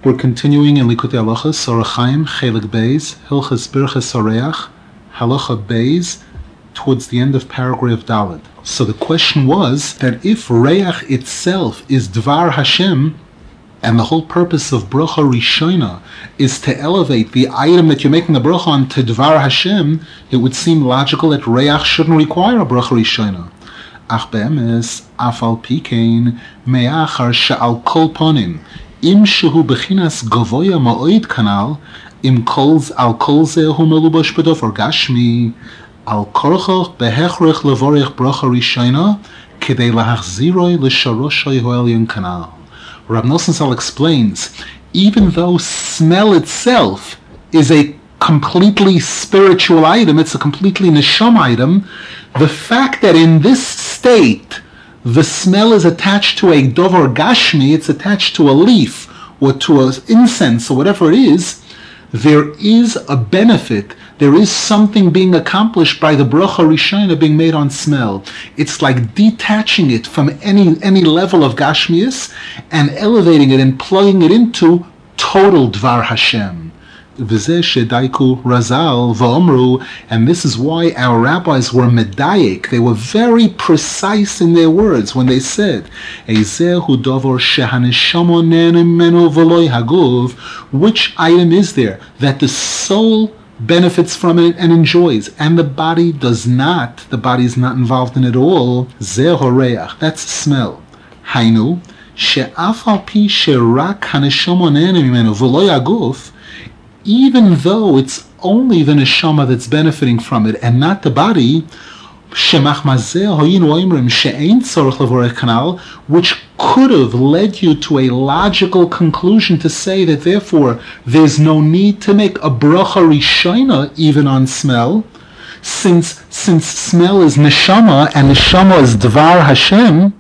We're continuing in Likutei Halachos, Orach Chaim, Chelik Beis, Hilchos Birchas Hareach, Halacha Beis, towards the end of paragraph Daled. So the question was that if Reach itself is Dvar Hashem, and the whole purpose of Bracha Rishona is to elevate the item that you're making the bracha on to Dvar Hashem, it would seem logical that Reach shouldn't require a Bracha Rishona. Ach be'emes, afal pikein, me'achar she'al kol ponim, im shehu bechinas gavoya ma'oid kanal, im kolz al kol zeh hu melubash b'dover gashmi, al korchoch behechrech levorech bracha rishona, kedei lahachziroi l'sharoshoi ho'elyon kanal. Rab Nosson Zal explains, even though smell itself is a completely spiritual item, it's a completely neshama item, the fact that in this state the smell is attached to a dover gashmi, it's attached to a leaf or to an incense or whatever it is, there is a benefit, there is something being accomplished by the bracha rishona being made on smell. It's like detaching it from any level of gashmius and elevating it and plugging it into total dvar Hashem. V'zeh shedaiku razal v'omru, and this is why our rabbis were medayik. They were very precise in their words when they said, "Eizehu dover shehaneshama ne'enim menu v'loi haguf." Which item is there that the soul benefits from it and enjoys, and the body does not? The body is not involved in it at all. Zeh horeach. That's smell. Hainu she'af al pi she'rak haneshama ne'enim menu v'loi haguf. Even though it's only the neshama that's benefiting from it and not the body, which could have led you to a logical conclusion to say that therefore there's no need to make a bracha rishona even on smell, since smell is neshama and neshama is dvar Hashem.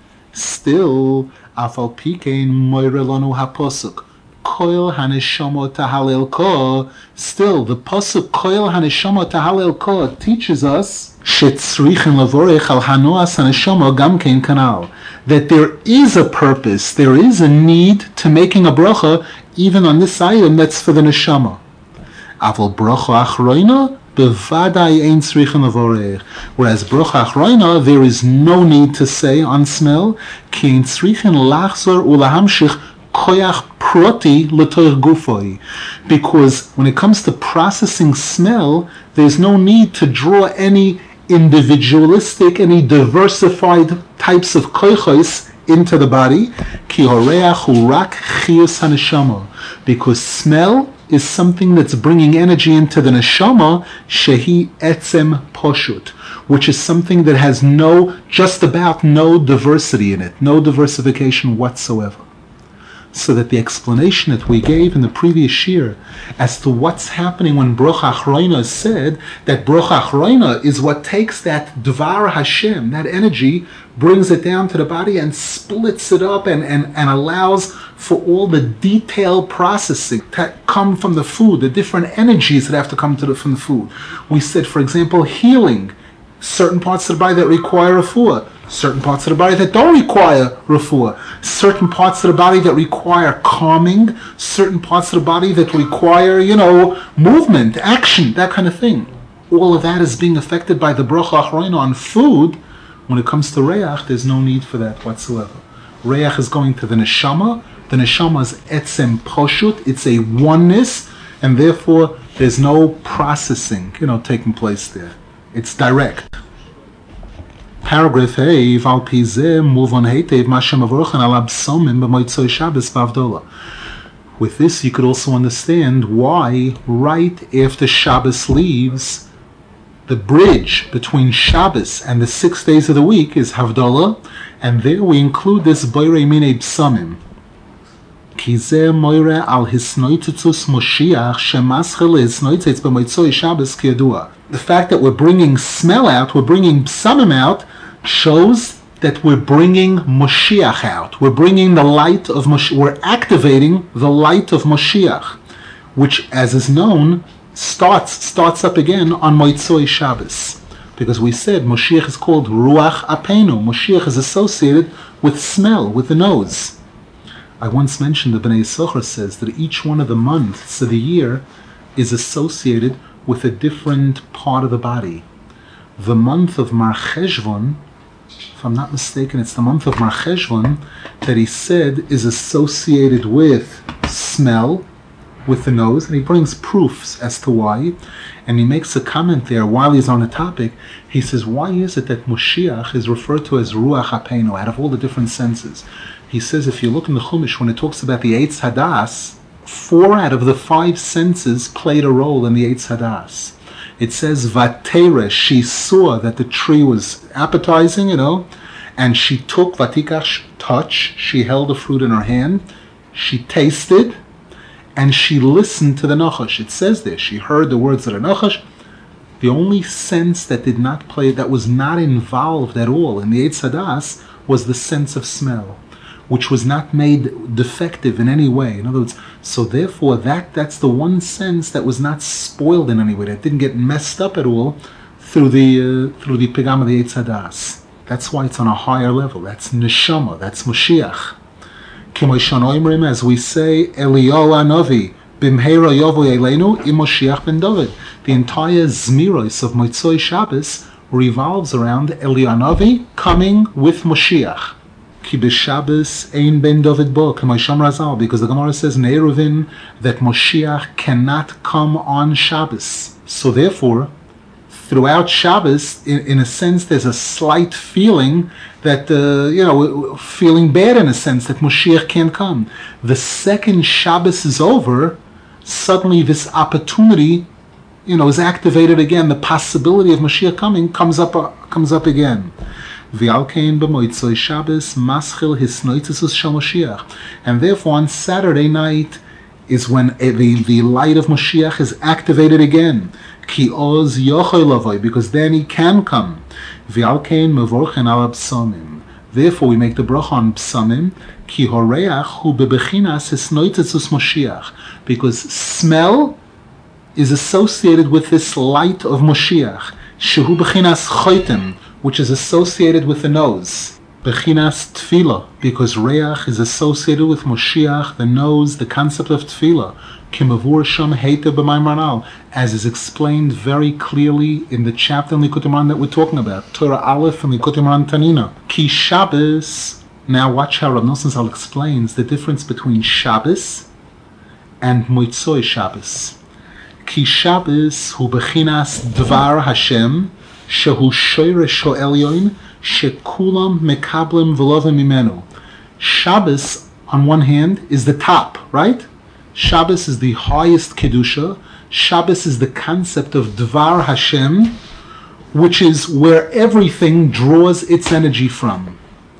Still, afal pikein moire lanu haposuk. Koil haneshama tahalel ko. Still, the pasuk Koil haneshama tahalel ko teaches us shetzrichen lavorech al hanoas haneshama gamkein kanal, that there is a purpose, there is a need to making a bracha even on this item that's for the neshama. Aval bracha achroina bevadai ein tzrichen lavorech. Whereas bracha achroina there is no need to say on smell ki ein tzrichen lachzor ulahamshich koyach proti l'toich gufoi, because when it comes to processing smell, there's no need to draw any individualistic, any diversified types of koichos into the body. Ki horeach hu rak chiyus haneshama, because smell is something that's bringing energy into the neshama, shehi etzem poshut, which is something that has just about no diversity in it, no diversification whatsoever. So that the explanation that we gave in the previous year as to what's happening when Bracha Achroina is said, that Bracha Achroina is what takes that Dvar Hashem, that energy, brings it down to the body and splits it up and allows for all the detailed processing that come from the food, the different energies that have to come from the food. We said, for example, healing, certain parts of the body that require refuah, certain parts of the body that don't require refuah, certain parts of the body that require calming, certain parts of the body that require, movement, action, that kind of thing. All of that is being affected by the bracha achroina on food. When it comes to reach, there's no need for that whatsoever. Reach is going to the neshama. The neshama is etzem poshut. It's a oneness, and therefore there's no processing, taking place there. It's direct. Paragraph A, Val Pizeh, move on Heitev, Mashem Avorchen al Absomim, B'moitzoi Shabbos Vavdola. With this, you could also understand why, right after Shabbos leaves, the bridge between Shabbos and the 6 days of the week is Havdalah, and there we include this Boirei Minei Psamim. Kizeh Moire al Hisnoititus Moshiach, Shemaschel Hisnoititz B'moitzoi Shabbos Kiyadua. The fact that we're bringing smell out, we're bringing psamim out, shows that we're bringing Moshiach out. We're bringing the light of Moshiach. We're activating the light of Moshiach, which, as is known, starts up again on Moitzoi Shabbos. Because we said Moshiach is called Ruach Apenu. Moshiach is associated with smell, with the nose. I once mentioned the Bnei Yisachar says that each one of the months of the year is associated with a different part of the body. The month of Mar Cheshvan, if I'm not mistaken, it's the month of Mar Cheshvan that he said is associated with smell, with the nose, and he brings proofs as to why, and he makes a comment there while he's on the topic. He says, why is it that Moshiach is referred to as Ruach HaPeinu out of all the different senses? He says, if you look in the Chumash, when it talks about the Eitz Hadas, 4 out of the 5 senses played a role in the Eitz Hadas. It says, Vatera, she saw that the tree was appetizing, and she took Vatikash, touch, she held the fruit in her hand, she tasted, and she listened to the Nachash. It says there, she heard the words of the Nachash. The only sense that did not play, that was not involved at all in the Eitz Hadas, was the sense of smell, which was not made defective in any way. In other words, so therefore that's the one sense that was not spoiled in any way, that didn't get messed up at all through the Pigam of the Eitz Hadas. That's why it's on a higher level. That's Neshama, that's Moshiach. As we say, Eliyahu Hanavi, Bimheira Yovo Eleinu, Moshiach ben David. The entire Zmiros of Motzoi Shabbos revolves around Eliyahu Hanavi coming with Moshiach. Ki b'Shabbos ein ben David bo, K'moisham Razal, because the Gemara says in Eruvin that Moshiach cannot come on Shabbos. So therefore, throughout Shabbos, in a sense, there's a slight feeling that, feeling bad in a sense that Moshiach can't come. The second Shabbos is over, suddenly this opportunity, is activated again. The possibility of Moshiach coming comes up again. V'alkein b'moitzoi Shabbos maschil hisnoitzus shel Moshiach. And therefore, on Saturday night is when the light of Moshiach is activated again. Ki oz yochoi lavoi, because then he can come. V'alkein mevorchen al psamim. Therefore, we make the bracha on psamim. Ki horeach hu bebechinas hisnoitzus Moshiach, because smell is associated with this light of Moshiach. Shehu bechinas choitem, which is associated with the nose. Bechinas tefillah, because reach is associated with Moshiach, the nose, the concept of tefillah. Kimavur sham heiter b'maimaral, as is explained very clearly in the chapter in Likutei Moharan that we're talking about, Torah Aleph and Likutei Moharan Tanina. Ki Shabbos. Now watch how Rav Nosson Zal explains the difference between Shabbos and Motzoi Shabbos. Ki Shabbos hu bechinas dvar Hashem, shehu shoyresh ha'elyon, shekulam mekablim v'lovim mimenu. Shabbos, on one hand, is the top, right? Shabbos is the highest Kedusha. Shabbos is the concept of Dvar Hashem, which is where everything draws its energy from.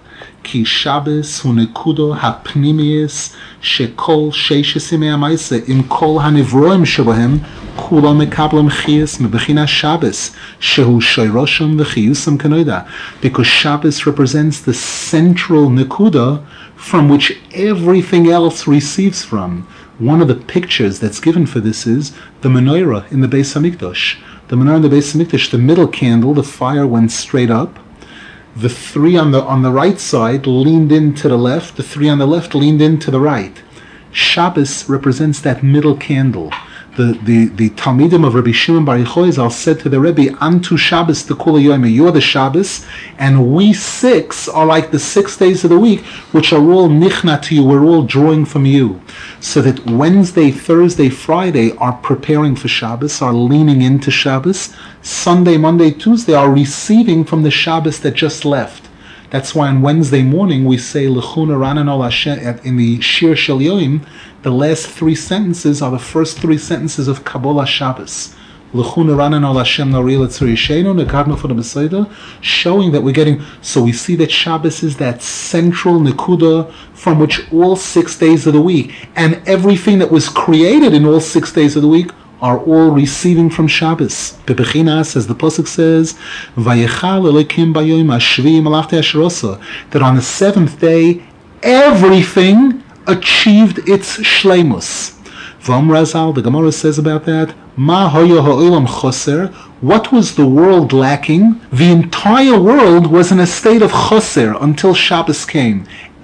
Ki Shabbos hu nekudo hapnimius shekol sheishes yimei ha'maaseh im kol hanivroim shebahem kulam mekablim chiyus mebechinas Shabbos shehu shoyroshim v'chiyusam kanoida. Because Shabbos represents the central nekuda from which everything else receives from. One of the pictures that's given for this is the menorah in the Beis Hamikdash. The menorah in the Beis Hamikdash, the middle candle, the fire went straight up. The 3 on the right side leaned in to the left. The 3 on the left leaned in to the right. Shabbos represents that middle candle. The Talmidim of Rabbi Shimon Bar Yochai Zal said to the Rebbe, "Antu Shabbos the Kula Yoyme, you're the Shabbos, and we 6 are like the 6 days of the week, which are all nichna to you. We're all drawing from you." So that Wednesday, Thursday, Friday are preparing for Shabbos, are leaning into Shabbos. Sunday, Monday, Tuesday are receiving from the Shabbos that just left. That's why on Wednesday morning we say L'chuna Ranan Ol Hashem in the Shir Shel Yoim. The last 3 sentences are the first 3 sentences of Kabbalah Shabbos. L'chuna Ranan Ol Hashem Nariel Etzur Yishenu Nekadnu for the Beseda, showing that we're getting. So we see that Shabbos is that central nekuda from which all 6 days of the week and everything that was created in all 6 days of the week are all receiving from Shabbos. Bebechinas, as the pasuk says, "Vayechal Elokim Bayom Hashvi Malachti Asherosa," that on the 7th day everything achieved its shleimus. Vom Razal, the Gemara says about that, Ma hoya ha'olam choser. What was the world lacking? The entire world was in a state of choser until Shabbos came.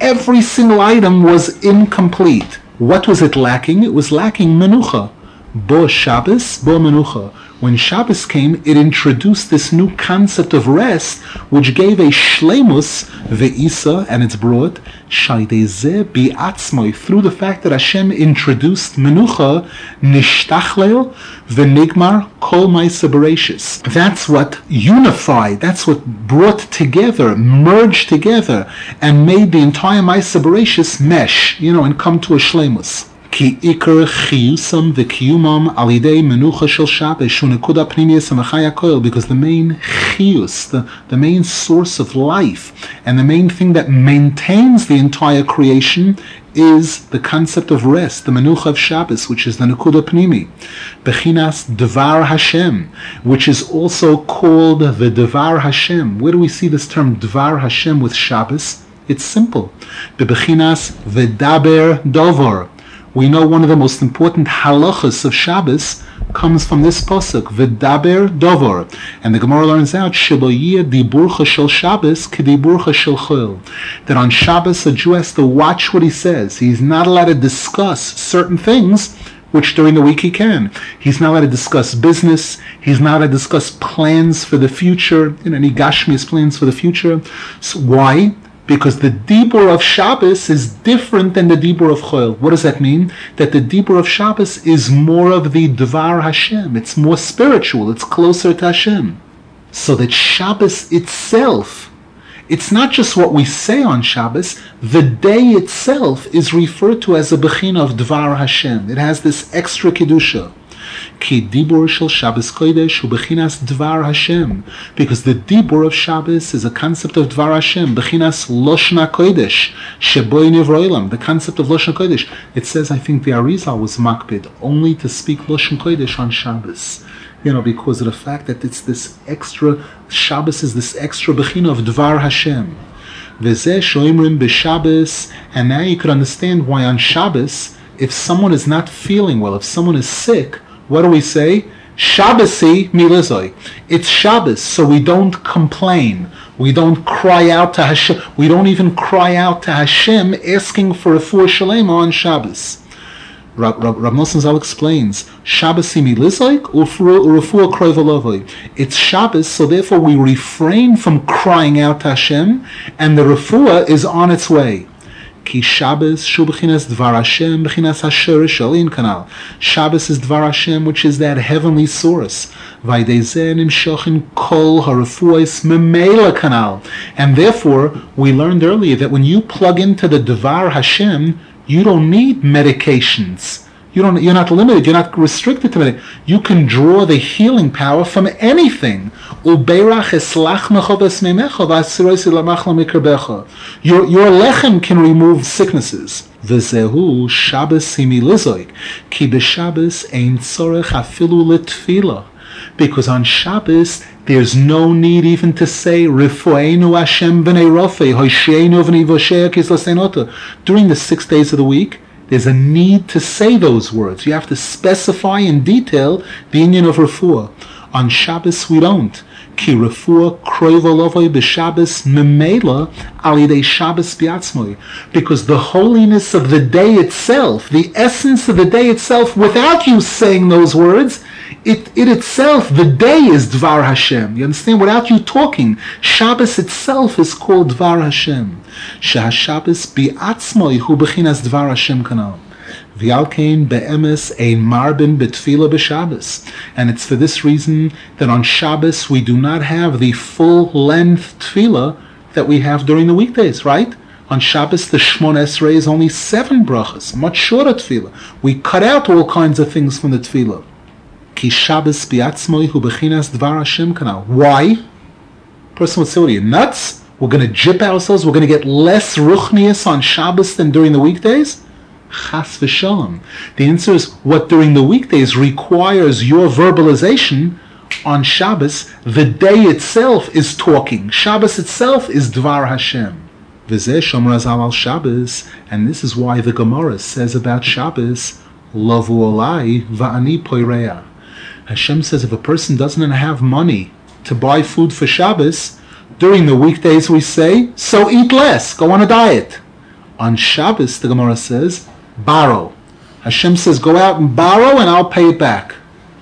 every single item was incomplete. What was it lacking? It was lacking menucha. Bo Shabbos, bo menucha. When Shabbos came, it introduced this new concept of rest, which gave a shleimus ve'isa, and it's brought shaydezeh bi'atzmoi, through the fact that Hashem introduced menucha, nishtachlel v'nigmar kol ma'aseh bereishis. That's what unified, that's what brought together, merged together, and made the entire ma'aseh bereishis mesh, and come to a shleimus. Ki ikar chiyusam v'kiyumam alidei menucha shel Shabbos shu nekuda pnimiyas hamachaya koil, because the main chiyus, the main source of life, and the main thing that maintains the entire creation is the concept of rest, the menucha of Shabbos, which is the nekuda pnimi, bechinas devar Hashem, which is also called the devar Hashem. Where do we see this term devar Hashem with Shabbos? It's simple. Bebechinas v'daber dovar. We know one of the most important halachas of Shabbos comes from this pasuk, v'daber dovor, and the Gemara learns out shelo yeh diburcha shel Shabbos k'diburcha shel chol, that on Shabbos a Jew has to watch what he says. He's not allowed to discuss certain things which during the week he can. He's not allowed to discuss business. He's not allowed to discuss plans for the future, any gashmias plans for the future. So why? Because the dibur of Shabbos is different than the dibur of Chol. What does that mean? That the dibur of Shabbos is more of the Dvar Hashem. It's more spiritual. It's closer to Hashem. So that Shabbos itself, it's not just what we say on Shabbos. The day itself is referred to as a bechina of Dvar Hashem. It has this extra kedusha. Ki dibur shel Shabbos kodesh hu bechinas dvar Hashem, because the dibur of Shabbos is a concept of dvar Hashem, bechinas loshna kodesh sheboi nivroilam, the concept of loshna kodesh. It says, I think the Arizal was makbid only to speak loshna kodesh on Shabbos, because of the fact that it's this extra, Shabbos is this extra bechina of dvar Hashem. V'zeh shoimrim b'Shabbos, and now you could understand why on Shabbos, if someone is not feeling well, if someone is sick, what do we say? Shabbos-i milizoi. It's Shabbos, so we don't complain. We don't cry out to Hashem. We don't even cry out to Hashem asking for a refuah shalema on Shabbos. Rav Nosson Zal explains, Shabbos-i milizoi u'refuah kroi v'lovoi. It's Shabbos, so therefore we refrain from crying out to Hashem, and the refuah is on its way. Ki Shabbos shu b'chinas dvar Hashem b'chinas hasherish alin kanal. Shabbos is dvar Hashem, which is that heavenly source. V'aydei zeh nimshochin kol harefuos memela kanal. And therefore, we learned earlier that when you plug into the dvar Hashem, you don't need medications. You're not limited. You're not restricted to it. You can draw the healing power from anything. Your lechem can remove sicknesses. V'zehu Shabbos himilizoik ki b'Shabbos ein tzorech afilu letfila. Because on Shabbos there's no need even to say Refueinu Hashem b'nei Rofei Hoshenu v'nei Vosheya kislaseinota. During the 6 days of the week, there's a need to say those words. You have to specify in detail the inyan of refuah. On Shabbos we don't. Ki refuah kroi v'lovoi b'Shabbos memela alidei Shabbos biatzmoi. Because the holiness of the day itself, the essence of the day itself, without you saying those words, it itself, the day is Dvar Hashem. You understand? Without you talking, Shabbos itself is called Dvar Hashem. Shabbos bi'atzmoi hu bechinas Dvar Hashem kanal. V'yalkein be'emes ein marbin betfila b'Shabbos. And it's for this reason that on Shabbos we do not have the full-length tefillah that we have during the weekdays, right? On Shabbos, the Shmon Esrei is only 7 brachas, much shorter tefillah. We cut out all kinds of things from the tefillah. Ki Shabbos bi'atzmoi hu bechinas dvar Hashem kanal. Why? Person would say, what are you, nuts? We're going to jip ourselves? We're going to get less ruchnius on Shabbos than during the weekdays? Chas v'shalom. The answer is, what during the weekdays requires your verbalization, on Shabbos, the day itself is talking. Shabbos itself is dvar Hashem. V'zeh shomer Zal al Shabbos. And this is why the Gemara says about Shabbos, Lavu olai va'ani poireya. Hashem says if a person doesn't have money to buy food for Shabbos, during the weekdays we say, so eat less, go on a diet. On Shabbos, the Gemara says, borrow. Hashem says, go out and borrow and I'll pay it back.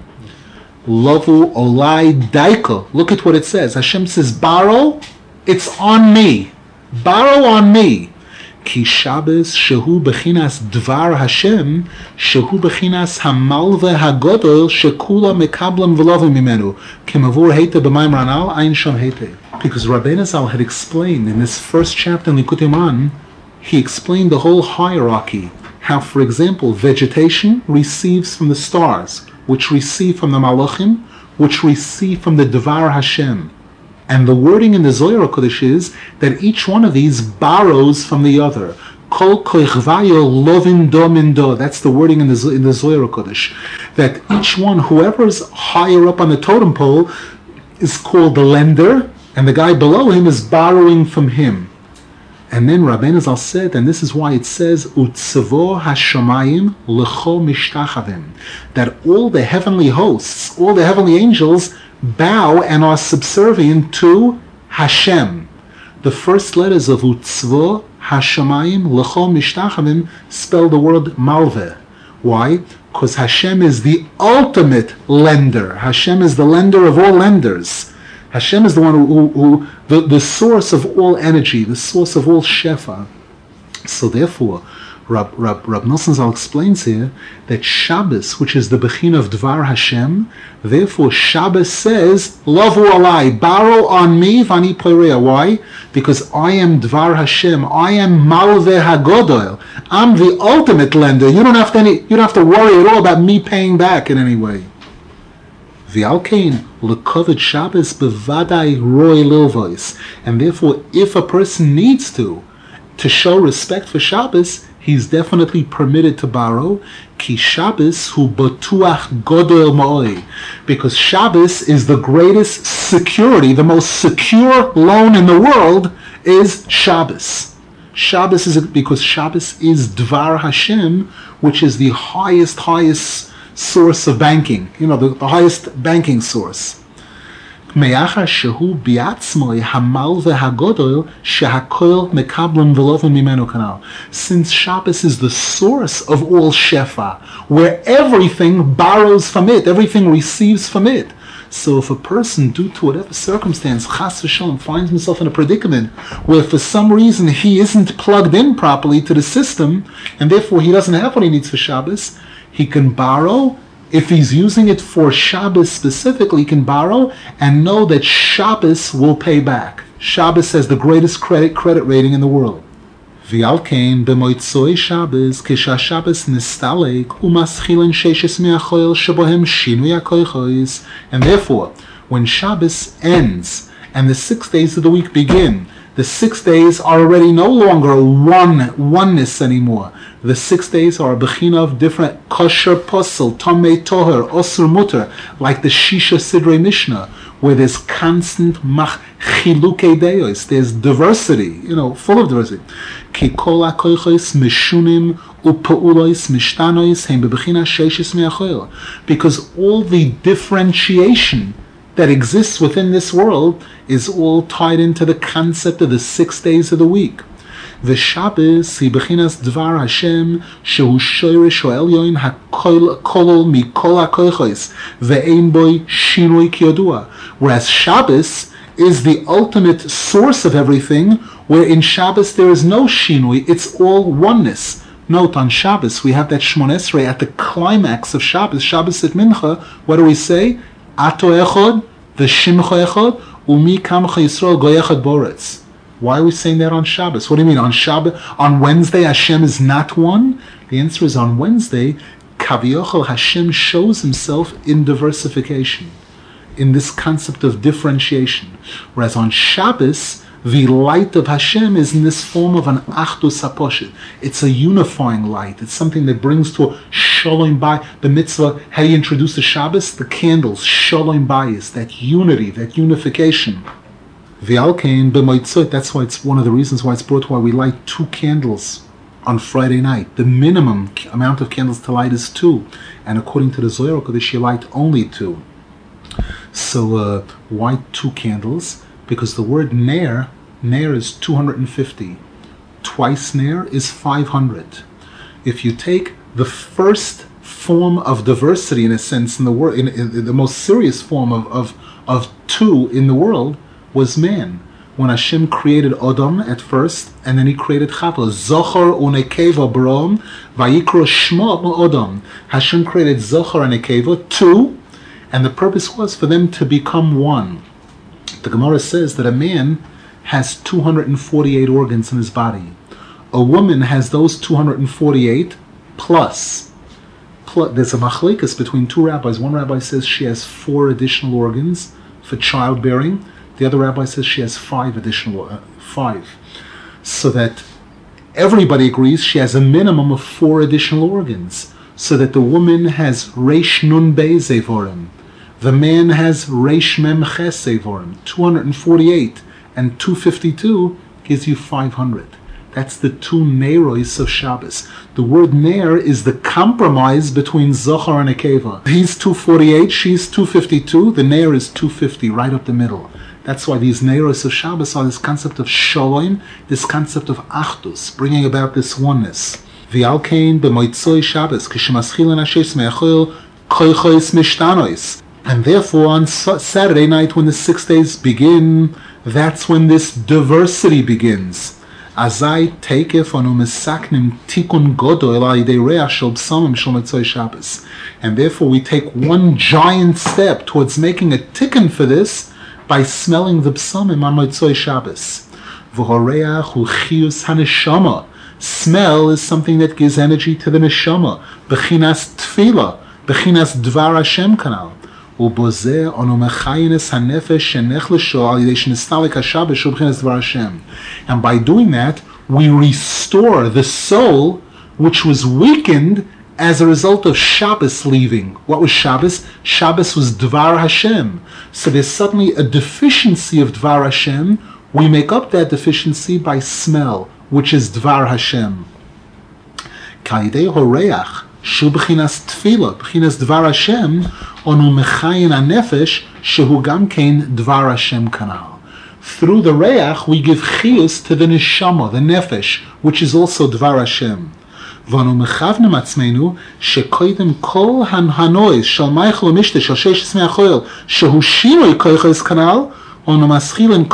Lovu olai daiko. Look at what it says. Hashem says, borrow, it's on me. Borrow on me. Ki Shabbos shehu bechinas dvar Hashem shehu bechinas hamalve hagodol shekula mekablam v'lovim mimenu kemavur heite b'mayim ranal ein sham heite. Because Rabbeinu Zal had explained in this first chapter in Likutei Moharan, he explained the whole hierarchy. How, for example, vegetation receives from the stars, which receive from the Malachim, which receive from the Dvar Hashem. And the wording in the Zohar HaKodesh is that each one of these borrows from the other. Kol koichvayo lovin do min do. That's the wording in the Zohar HaKodesh. That each one, whoever's higher up on the totem pole, is called the lender, and the guy below him is borrowing from him. And then Rabbeinu Zal said, and this is why it says, Utzavo hashamayim lecho mishtachavim, that all the heavenly hosts, all the heavenly angels, bow and are subservient to Hashem. The first letters of Utzvo hashamayim lecho mishtachavim spell the word malveh. Why? Because Hashem is the ultimate lender. Hashem is the lender of all lenders. Hashem is the one who the source of all energy, the source of all shefa. So therefore, Rab Nosson Zal explains here that Shabbos, which is the Bechina of Dvar Hashem, therefore Shabbos says, Lavu alai, borrow on me, vani poirea. Why? Because I am Dvar Hashem, I am Malveh HaGodol, I'm the ultimate lender. You don't have to worry at all about me paying back in any way. V'alkein lekoved Shabbos bevadai roi lilvois, and therefore, if a person needs to show respect for Shabbos, he's definitely permitted to borrow. Ki Shabbos hu batuach godol ma'oi, because Shabbos is the greatest security, the most secure loan in the world is Shabbos. Shabbos is because Shabbos is Dvar Hashem, which is the highest source of banking, the highest banking source. Since Shabbos is the source of all shefa, where everything borrows from it, everything receives from it. So if a person, due to whatever circumstance, chas v'shalom, finds himself in a predicament where for some reason he isn't plugged in properly to the system, and therefore he doesn't have what he needs for Shabbos, he can borrow. If he's using it for Shabbos specifically, he can borrow and know that Shabbos will pay back. Shabbos has the greatest credit rating in the world. V'alkein b'moitzoi Shabbos kisha Shabbos nistalek umaschilen sheishes me'achoil shebohem shinui hakoichos. And therefore, when Shabbos ends and the 6 days of the week begin, the 6 days are already no longer oneness anymore. The 6 days are a bechina of different kosher posel, tomei toher, osur mutter, like the Shisha Sidrei Mishnah, where there's constant chilukei deos, there's diversity, full of diversity. Ki kol hakoichos mishunim upaulos mishtanois heim bebechina sheishes me'achoil, because all the differentiation that exists within this world is all tied into the concept of the 6 days of the week. V'Shabbos hi bechinas dvar Hashem shehu shoyrish ha'elyon ha'kolol mikol ha'koichos ve'ein boi shinui kiyodua. Whereas Shabbos is the ultimate source of everything, where in Shabbos there is no shinui, it's all oneness. Note, on Shabbos we have that Shmon Esrei at the climax of Shabbos, Shabbos at Mincha. What do we say? Ato echod, v'shimcha echod, umi kamcha Yisrael goyechad boretz. Why are we saying that on Shabbos? What do you mean? On Shabbos, on Wednesday, Hashem is not one? The answer is on Wednesday, Kaviochel, Hashem shows himself in diversification, in this concept of differentiation. Whereas on Shabbos, the light of Hashem is in this form of an Achdus HaPoshet. It's a unifying light. It's something that brings to a Shalom Bayis. The mitzvah, how you introduce the Shabbos? The candles, Shalom Bayis, that unity, that unification. V'alkein b'moitzot, that's why it's one of the reasons why it's brought why we light 2 candles on Friday night. The minimum amount of candles to light is 2. And according to the Zohar HaKodesh, you light only 2. So why 2 candles? Because the word ner is 250. twice Ner is 500. If you take the first form of diversity, in a sense, in the world, in the most serious form of two in the world, was man. When Hashem created Adam at first, and then He created Chava, Zochar u'Nekeva B'rom, Vayikro Shmo Adam. Hashem created Zochar and Nekeva, two, and the purpose was for them to become one. The Gemara says that a man has 248 organs in his body. A woman has those 248 plus. There's a machlekes between two rabbis. One rabbi says she has 4 additional organs for childbearing. The other rabbi says she has 5 additional, 5. So that everybody agrees she has a minimum of 4 additional organs. So that the woman has Reish Nun Bei Zevorim. The man has Reish Mem Ches Zevorim. 248 and 252 gives you 500. That's the 2 Neiros of Shabbos. The word Ner is the compromise between Zochar and Nekeva. He's 248, she's 252. The Ner is 250, right up the middle. That's why these Neiros of Shabbos are this concept of Shalom, this concept of Achdus, bringing about this oneness. V'alkein b'moitzoi Shabbos, k'shemaschilin ashes me'achil koichois mishtanois. And therefore, on Saturday night, when the 6 days begin, that's when this diversity begins. Azai teikef anu mesaknim tikun godol al yidei reach shel b'samim shel motzoi Shabbos. And therefore, we take one giant step towards making a tikkun for this, by smelling the psalmim on Motzoi Shabbos. V'horeach hu chiyus haneshama. Smell is something that gives energy to the neshama. Bechinas tefila, bechinas dvar Hashem kanal. Ubozeh onu mechayines hanefesh shenechlesho al yidei shenistalik haShabbos shu bechinas dvar Hashem. And by doing that, we restore the soul which was weakened as a result of Shabbos leaving. What was Shabbos? Shabbos was Dvar Hashem. So there's suddenly a deficiency of Dvar Hashem. We make up that deficiency by smell, which is Dvar Hashem. Ka'idei horeach, shu b'chinas tefila, b'chinas Dvar Hashem, onu mechayin hanefesh, shehu gam kein Dvar Hashem kanal. Through the reach, we give chiyus to the neshama, the nefesh, which is also Dvar Hashem. ואנו מכוונים עצמנו שקודם כל הנויז של מייכל ומשתה של 16 החול שהוא שינוי כויכויס כנ"ל אנו מתחילים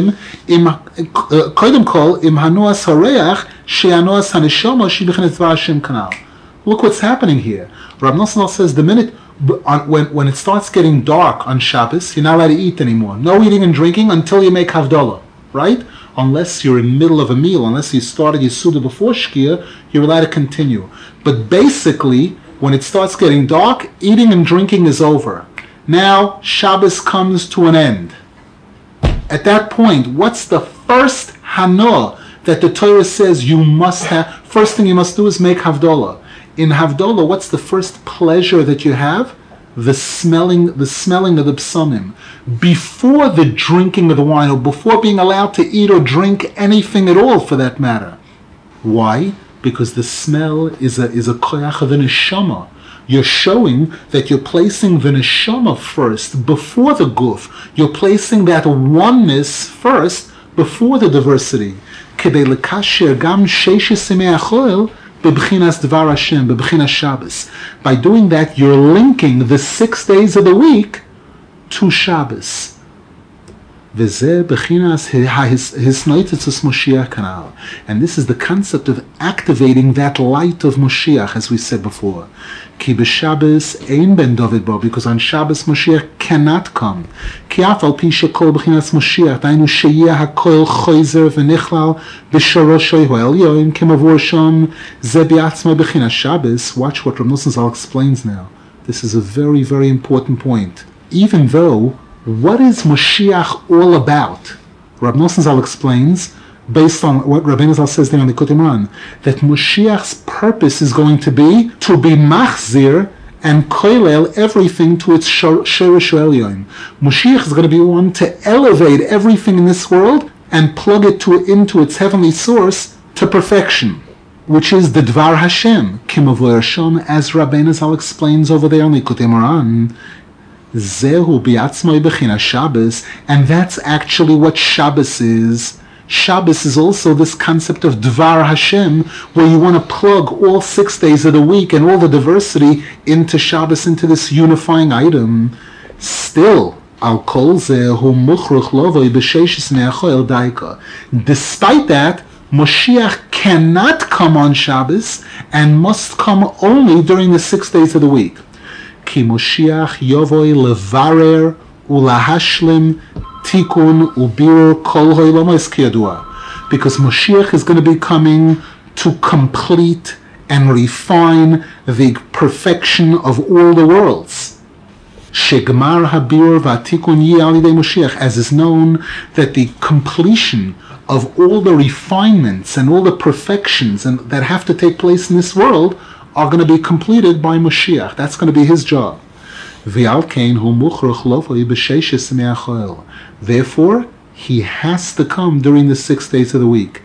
קודם כל עם הנועס הריח שהנועס הנשמה שהיא בחינת דבר השם כנ"ל. Look what's happening here. Rav Nosson says the minute when it starts getting dark on Shabbos, you're not allowed to eat anymore. No eating and drinking until you make Havdalah, right? Unless you're in the middle of a meal, unless you started your Suda before Shkia, you're allowed to continue. But basically, when it starts getting dark, eating and drinking is over. Now, Shabbos comes to an end. At that point, what's the first Hanoah that the Torah says you must have? First thing you must do is make Havdalah. In Havdalah, what's the first pleasure that you have? The smelling of the psamim. Before the drinking of the wine, or before being allowed to eat or drink anything at all for that matter. Why? Because the smell is a koyach of the neshama. You're showing that you're placing the neshama first, before the guf. You're placing that oneness first, before the diversity. Kedei lekasher gam sheishes simei achol, b'bchinas dvar Hashem, b'bchinas Shabbos. By doing that, you're linking the 6 days of the week to Shabbos. V'zeh b'chinas hisnoitetus Moshiach kanal. And this is the concept of activating that light of Moshiach, as we said before. Ki b'Shabbos ein ben David bo, because on Shabbos Moshiach cannot come. Ki af al pi shekol b'chinas Moshiach, dainu sheyeh hakol choizer v'nichlal b'shoroshoy ha'elyon k'mavur sham zeh b'atzma b'chinas Shabbos. Watch what Rav Nosson Zal explains now. This is a very, very important point. Even though, what is Moshiach all about? Rav Nosson Zal explains, based on what Rabbeinu Zal says there on the Kutimran, that Moshiach's purpose is going to be machzir and koilel everything to its shorish elyon. Moshiach is going to be one to elevate everything in this world and plug it into its heavenly source to perfection, which is the Dvar Hashem, Kimavur Shom, as Rabbeinu Zal explains over there on the Kutimran. Zehu bi'atzmai b'chinas Shabbos, and that's actually what Shabbos is. Shabbos is also this concept of Dvar Hashem, where you want to plug all 6 days of the week and all the diversity into Shabbos, into this unifying item. Still, despite that, Moshiach cannot come on Shabbos and must come only during the 6 days of the week. Ki Moshiach yovoi levarer ulahashlim tikun ubirur kol ho'olamos kiyadua. Because Moshiach is going to be coming to complete and refine the perfection of all the worlds. Shegmar habirur v'atikun yi al yidei Moshiach, as is known that the completion of all the refinements and all the perfections and that have to take place in this world are going to be completed by Moshiach. That's going to be his job. Therefore, he has to come during the 6 days of the week.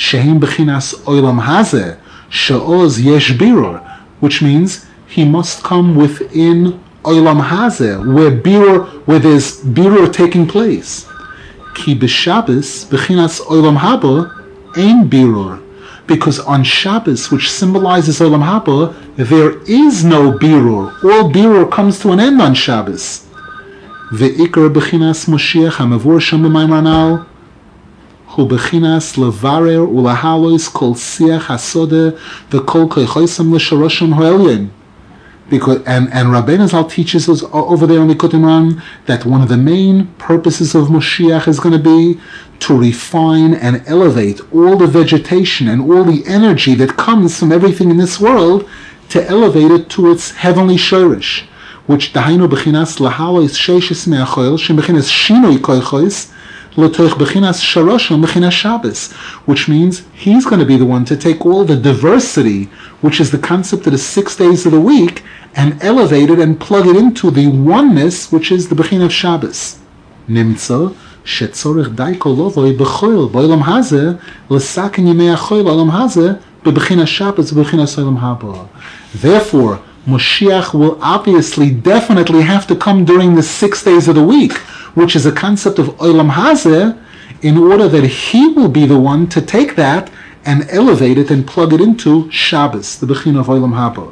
Which means he must come within Olam Hazeh, where there's birur taking place. Ki b'Shabbos b'chinas Olam Haba ein birur. Because on Shabbos, which symbolizes Olam Haba, there is no birur. All birur comes to an end on Shabbos. Ve'ikar b'chinas Moshiach hamavur sham b'mayim ranal hu b'chinas levarer ulahalois kol siach hasode v'kol koichoisam l'sharoshim ho'elyen. Because and Rabbeinu Zal teaches us over there in the Likutei Moharan that one of the main purposes of Moshiach is going to be to refine and elevate all the vegetation and all the energy that comes from everything in this world, to elevate it to its heavenly shorish, which dahainu b'chinas lahalois sheishes me'achoil shem b'chinas shinoi koichois l'toich b'chinas sharoshim b'chinas Shabbos, which means he's going to be the one to take all the diversity, which is the concept of the 6 days of the week, and elevate it and plug it into the oneness, which is the Bechin of Shabbos. Nimtza shetzorich daiko lovoi b'choil b'olam hazeh l'saken yimei achoil olam hazeh b'Bechin Shabbos b'Bechin Olam Haba. Therefore, Moshiach will obviously, definitely have to come during the 6 days of the week, which is a concept of Olam Hazeh, in order that he will be the one to take that and elevate it and plug it into Shabbos, the Bechin of Olam Haba.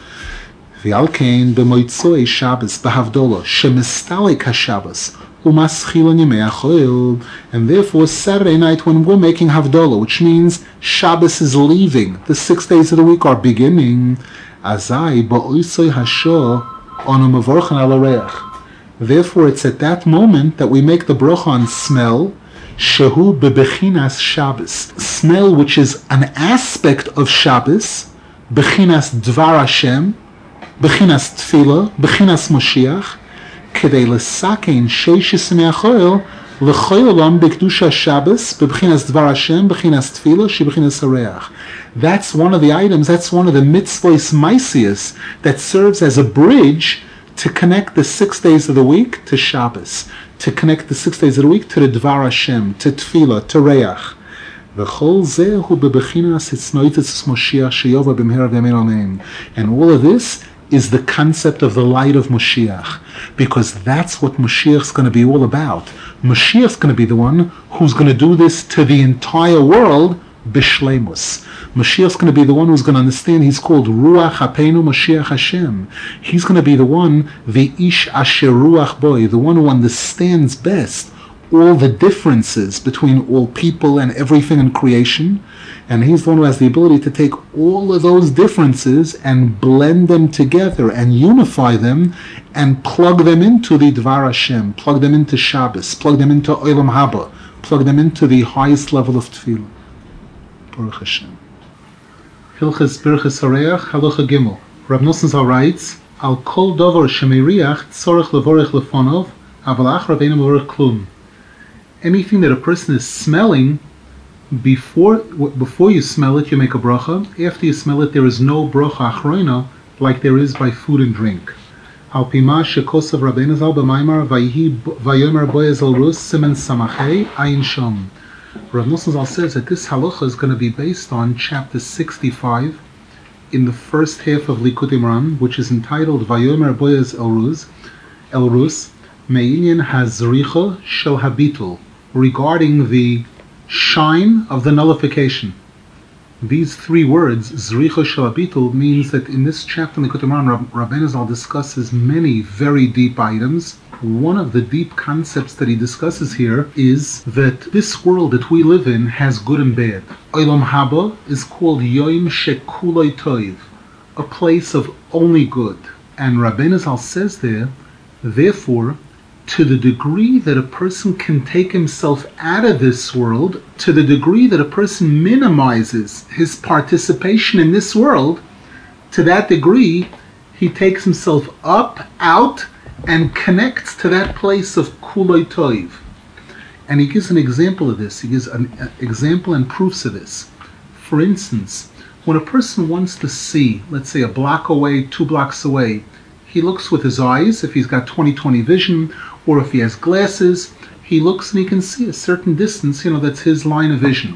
V'alkein b'moitzoi Shabbos b'havdola shemistalik haShabbos u'maschilon yemei achoil. And therefore, Saturday night when we're making Havdola, which means Shabbos is leaving, the 6 days of the week are beginning. Azai ba'oisoi hasho onu mevorchen al hareach. Therefore, it's at that moment that we make the bracha on smell, shehu bebechinas Shabbos, smell which is an aspect of Shabbos, bechinas dvar Hashem, bechinas tefillah, bechinas Moshiach, kedei lesakein sheishes me'achoil l'choil olam b'kedusha Shabbos, bechinas dvar Hashem, bechinas tefillah, shebechinas hareach. That's one of the items, that's one of the mitzvos maisius that serves as a bridge to connect the 6 days of the week to Shabbos, to connect the 6 days of the week to the Dvar Hashem, to Tefillah, to Reach. And all of this is the concept of the light of Moshiach, because that's what Moshiach is going to be all about. Moshiach is going to be the one who's going to do this to the entire world, Bishleimus. Mashiach is going to be the one who's going to understand. He's called Ruach Hapeinu Mashiach Hashem. He's going to be the one, the Ish Asher Ruach Boy, the one who understands best all the differences between all people and everything in creation. And he's the one who has the ability to take all of those differences and blend them together and unify them and plug them into the Dvar Hashem, plug them into Shabbos, plug them into Olam Haba, plug them into the highest level of Tefillah. Baruch Hashem. Hilchas Birchas Hareach, Halacha Gimel. Rav Nosson Zal writes, Al kol davar shemeriach tzorech levorech lefonov, aval achrav eino mevorech klum. Anything that a person is smelling, before you smell it, you make a bracha. After you smell it, there is no bracha achrona like there is by food and drink. Al pima shekosav Rabbeinu Zal b'maimar vayomer boyez al rus simen samachei ayin shom. Rav Nosson Zal says that this halacha is going to be based on chapter 65 in the first half of Likutei Moharan, which is entitled Vayomer Boyez El Rus Me'inyan Hazricha Shel Habitul, regarding the shine of the nullification. These three words, Zricha Shel HaBitul, means that in this chapter in the Likutei Moharan, Rabbeinu Zal discusses many very deep items. One of the deep concepts that he discusses here is that this world that we live in has good and bad. Olam Haba is called Yom Shekuloi Toiv, a place of only good. And Rabbeinu Zal says there, therefore, to the degree that a person can take himself out of this world, to the degree that a person minimizes his participation in this world, to that degree he takes himself up, out, and connects to that place of Kuloi Toiv. And he gives an example of this. He gives an example and proofs of this. For instance, when a person wants to see, let's say a block away, 2 blocks away, he looks with his eyes, if he's got 20/20 vision, or if he has glasses, he looks and he can see a certain distance, that's his line of vision.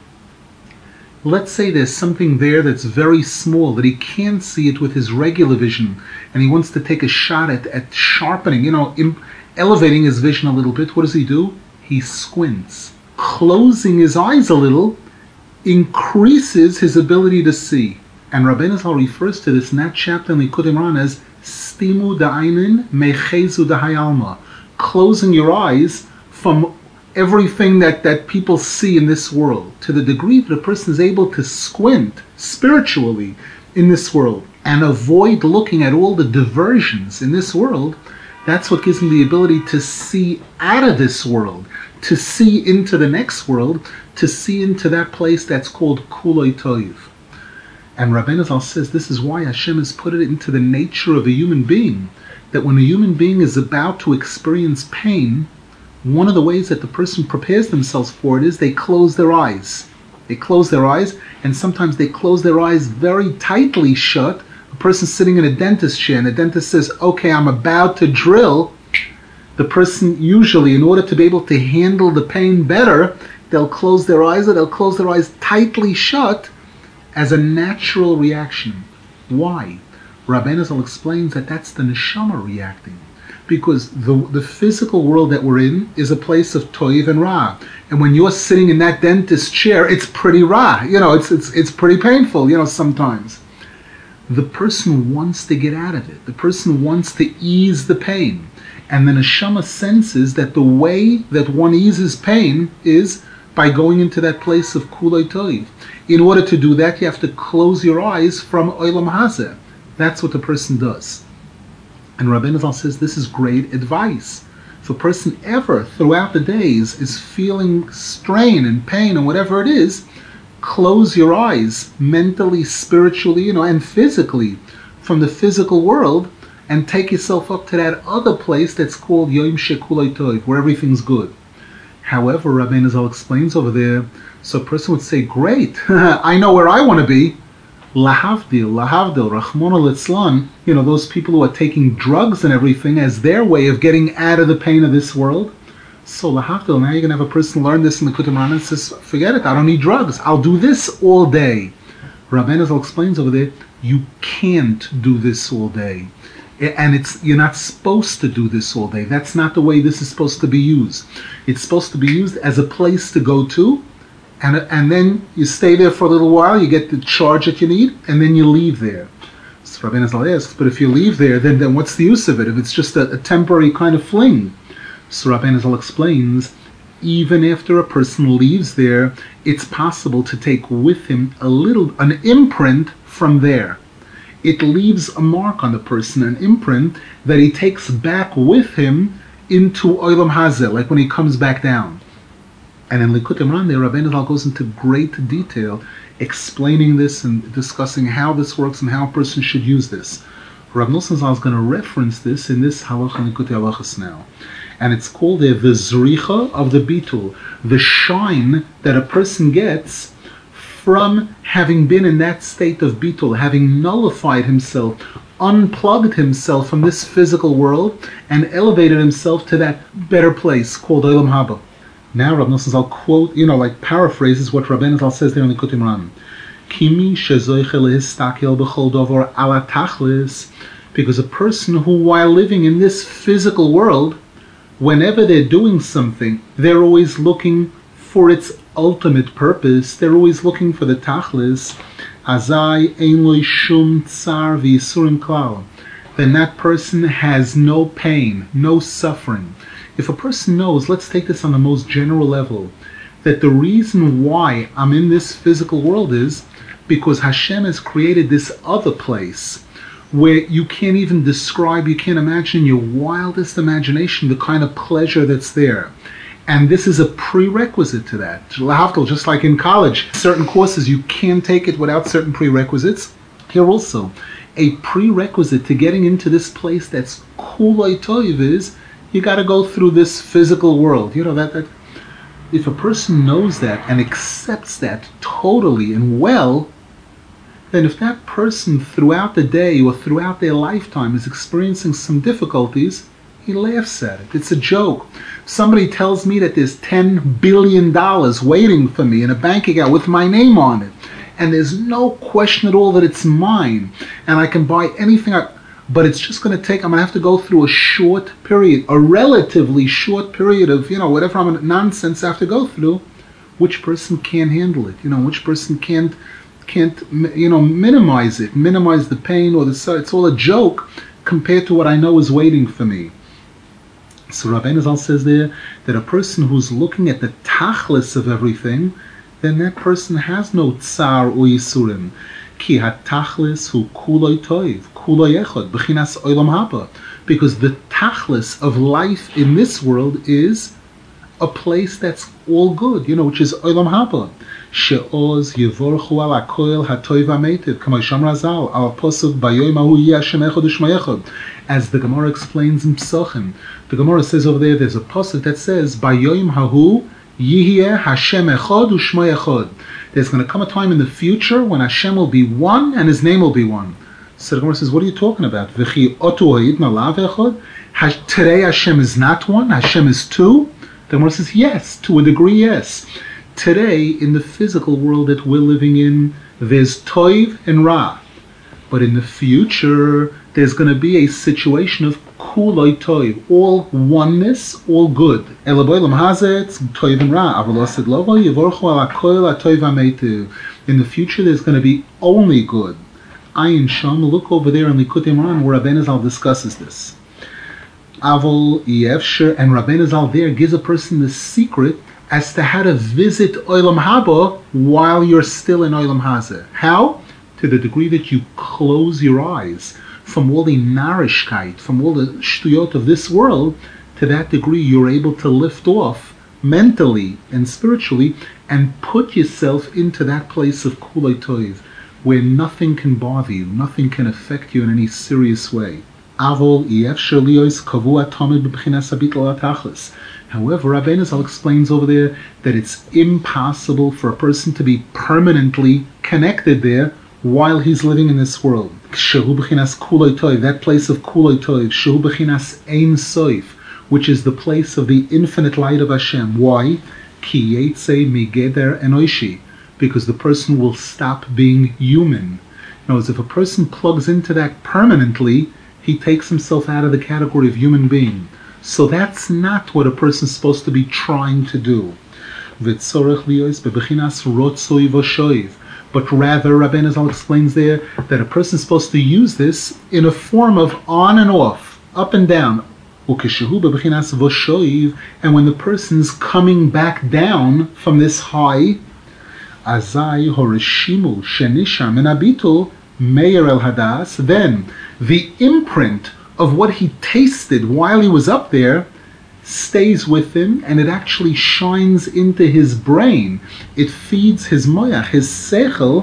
Let's say there's something there that's very small, that he can't see it with his regular vision, and he wants to take a shot at sharpening, elevating his vision a little bit. What does he do? He squints. Closing his eyes a little increases his ability to see. And Rabbeinu Zal refers to this in that chapter in Likutei Moharan as Stimu da'ainin mechezu da'hayalma, closing your eyes from everything that people see in this world, to the degree that a person is able to squint spiritually in this world and avoid looking at all the diversions in this world. That's what gives him the ability to see out of this world, to see into the next world, to see into that place that's called Kuloi Toiv. And Rabbeinu Zal says this is why Hashem has put it into the nature of a human being, that when a human being is about to experience pain, one of the ways that the person prepares themselves for it is they close their eyes. They close their eyes, and sometimes they close their eyes very tightly shut. A person sitting in a dentist chair, and the dentist says, okay, I'm about to drill. The person usually, in order to be able to handle the pain better, they'll close their eyes, or they'll close their eyes tightly shut as a natural reaction. Why? Rabbeinu Zal explains that that's the neshama reacting. Because the physical world that we're in is a place of toiv and ra. And when you're sitting in that dentist chair, it's pretty ra. It's pretty painful, sometimes. The person wants to get out of it. The person wants to ease the pain. And the neshama senses that the way that one eases pain is by going into that place of kuloi toiv. In order to do that, you have to close your eyes from olam hazeh. That's what the person does. And Rabbeinu Zal says this is great advice. If a person ever, throughout the days, is feeling strain and pain and whatever it is, close your eyes mentally, spiritually, and physically from the physical world, and take yourself up to that other place that's called Yom Shekuloi Toiv, where everything's good. However, Rabbeinu Zal explains over there, so a person would say, great, I know where I want to be. Lahavdil, Rahmona Litzlan, those people who are taking drugs and everything as their way of getting out of the pain of this world. So lahavdil, now you're going to have a person learn this in the Likutei Moharan and says, forget it, I don't need drugs, I'll do this all day. Rabbeinu Zal explains over there, you can't do this all day. And you're not supposed to do this all day. That's not the way this is supposed to be used. It's supposed to be used as a place to go to, and then you stay there for a little while, you get the charge that you need, and then you leave there. So Rabbeinu Zal asks, but if you leave there, then what's the use of it if it's just a temporary kind of fling? So Rabbeinu Zal explains, even after a person leaves there, it's possible to take with him an imprint from there. It leaves a mark on the person, an imprint that he takes back with him into Olam Hazeh, like when he comes back down. And in Likutei Moharan there, Rabbeinu Zal goes into great detail explaining this and discussing how this works and how a person should use this. Rav Nosson Zal is going to reference this in this halacha in Likutei Halachos now. And it's called the zricha of the bitul, the shine that a person gets from having been in that state of bitul, having nullified himself, unplugged himself from this physical world, and elevated himself to that better place called Olam Haba. Now Rav Nosson Zal quote, paraphrases what Rabbeinu Zal says there in the Likutei Moharan. Kimi shezoiche lehistakel b'chol davar ala tachlis, because a person who, while living in this physical world, whenever they're doing something, they're always looking for its ultimate purpose, they're always looking for the tachlis, azai ein lo shum tsar v'yisurim klal, then that person has no pain, no suffering. If a person knows, let's take this on the most general level, that the reason why I'm in this physical world is because Hashem has created this other place where you can't even describe, you can't imagine in your wildest imagination the kind of pleasure that's there. And this is a prerequisite to that. Just like in college, certain courses you can't take it without certain prerequisites. Here also, a prerequisite to getting into this place that's kulay toiv is you got to go through this physical world. You know that if a person knows that and accepts that totally and well, then if that person throughout the day or throughout their lifetime is experiencing some difficulties, he laughs at it. It's a joke. Somebody tells me that there's $10 billion waiting for me in a bank account with my name on it, and there's no question at all that it's mine, and I can buy anything but it's just going to take, I'm going to have to go through a short period, a relatively short period of, whatever nonsense I have to go through. Which person can't handle it? Which person can't minimize it, minimize the pain or it's all a joke compared to what I know is waiting for me. So Rabbeinu Zal says there that a person who's looking at the tachlis of everything, then that person has no tsar or yisurim. Ki ha-tachlis hu kuloi toiv, kuloi echod, b'chinas olam haba. Because the tachlis of life in this world is a place that's all good, which is olam haba. She'oz yevorchu al hakoil hatoiv hametiv, k'mo Sham Razal, al posuk bayoim hahu yeh Hashem echod u'shmo echod. As the Gemara explains in Psachim, the Gemara says over there's a posuk that says bayoim hahu yeh Hashem echod u'shmo echod. There's going to come a time in the future when Hashem will be one and His name will be one. So the Gemara says, what are you talking about? Today Hashem is not one, Hashem is two? The Gemara says, yes, to a degree, yes. Today, in the physical world that we're living in, there's Toiv and Ra. But in the future, there's going to be a situation of Kuloi Toiv, all oneness, all good. Elaboilam Hazet, Toiv and Ra. In the future, there's going to be only good. Ayin Sham, look over there in Likutei Moharan where Rabbeinu Zal discusses this. Avol Yevsher, and Rabbeinu Zal there gives a person the secret as to how to visit Olam Haba while you're still in Olam Hazeh. How? To the degree that you close your eyes from all the narishkeit, from all the shtuyot of this world, to that degree you're able to lift off mentally and spiritually and put yourself into that place of kulei toiv, where nothing can bother you, nothing can affect you in any serious way. However, Rabbeinu Zal explains over there that it's impossible for a person to be permanently connected there while he's living in this world. That place of kulei toiv, shehu b'chinas ein soif, which is the place of the infinite light of Hashem. Why? Ki yetze migeder enoishi, because the person will stop being human. In other words, if a person plugs into that permanently, he takes himself out of the category of human being. So that's not what a person's supposed to be trying to do. But rather, Rabbeinu Zal explains there that a person's supposed to use this in a form of on and off, up and down. And when the person's coming back down from this high, then the imprint of what he tasted while he was up there stays with him, and it actually shines into his brain. It feeds his moyach, his seichel,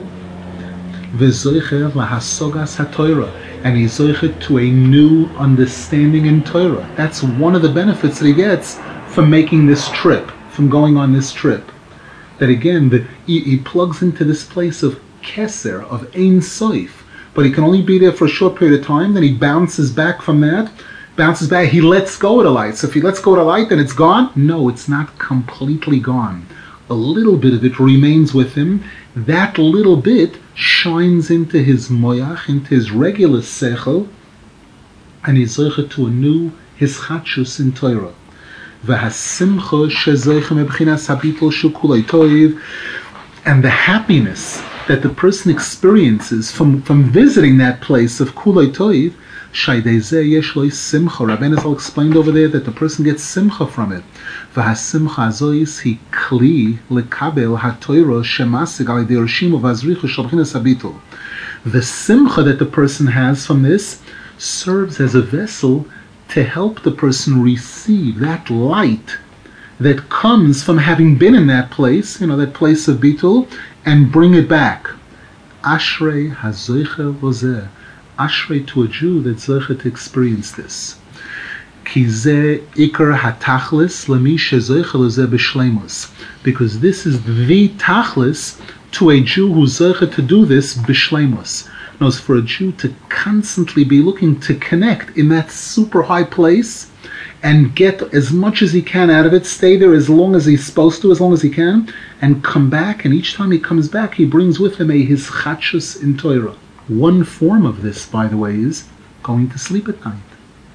and he's zoichet to a new understanding in Torah. That's one of the benefits that he gets from making this trip, from going on this trip. That again, he plugs into this place of keser, of ein soif, but he can only be there for a short period of time, then he bounces back from that, he lets go of the light. So if he lets go of the light, then it's gone? No, it's not completely gone. A little bit of it remains with him. That little bit shines into his moyach, into his regular sechel, and he's zoichet to a new hischatshus in Torah. V'hasimcha shezoichem ebchinas habitul shukulei toiv, and the happiness that the person experiences from visiting that place of kulei toiv, shaydezeh yesh lo simcha. Rabbeinu Zal explained over there that the person gets simcha from it. V'hasimcha azois hi kli lekabel hatoiro shemasig al yedei rishimo v'azrichu shel bchinas habitul. The simcha that the person has from this serves as a vessel to help the person receive that light that comes from having been in that place, that place of bitul, and bring it back. Ashrei hazoiche lozeh. Ashrei to a Jew that's zoiche to experience this. Ki zeh ikar hatachlis lemi shezoiche lozeh b'shleimus. Because this is the tachlis to a Jew who's zoiche to do this b'shleimus. Knows for a Jew to constantly be looking to connect in that super high place and get as much as he can out of it, stay there as long as he's supposed to, as long as he can, and come back, and each time he comes back, he brings with him his chachus in Torah. One form of this, by the way, is going to sleep at night.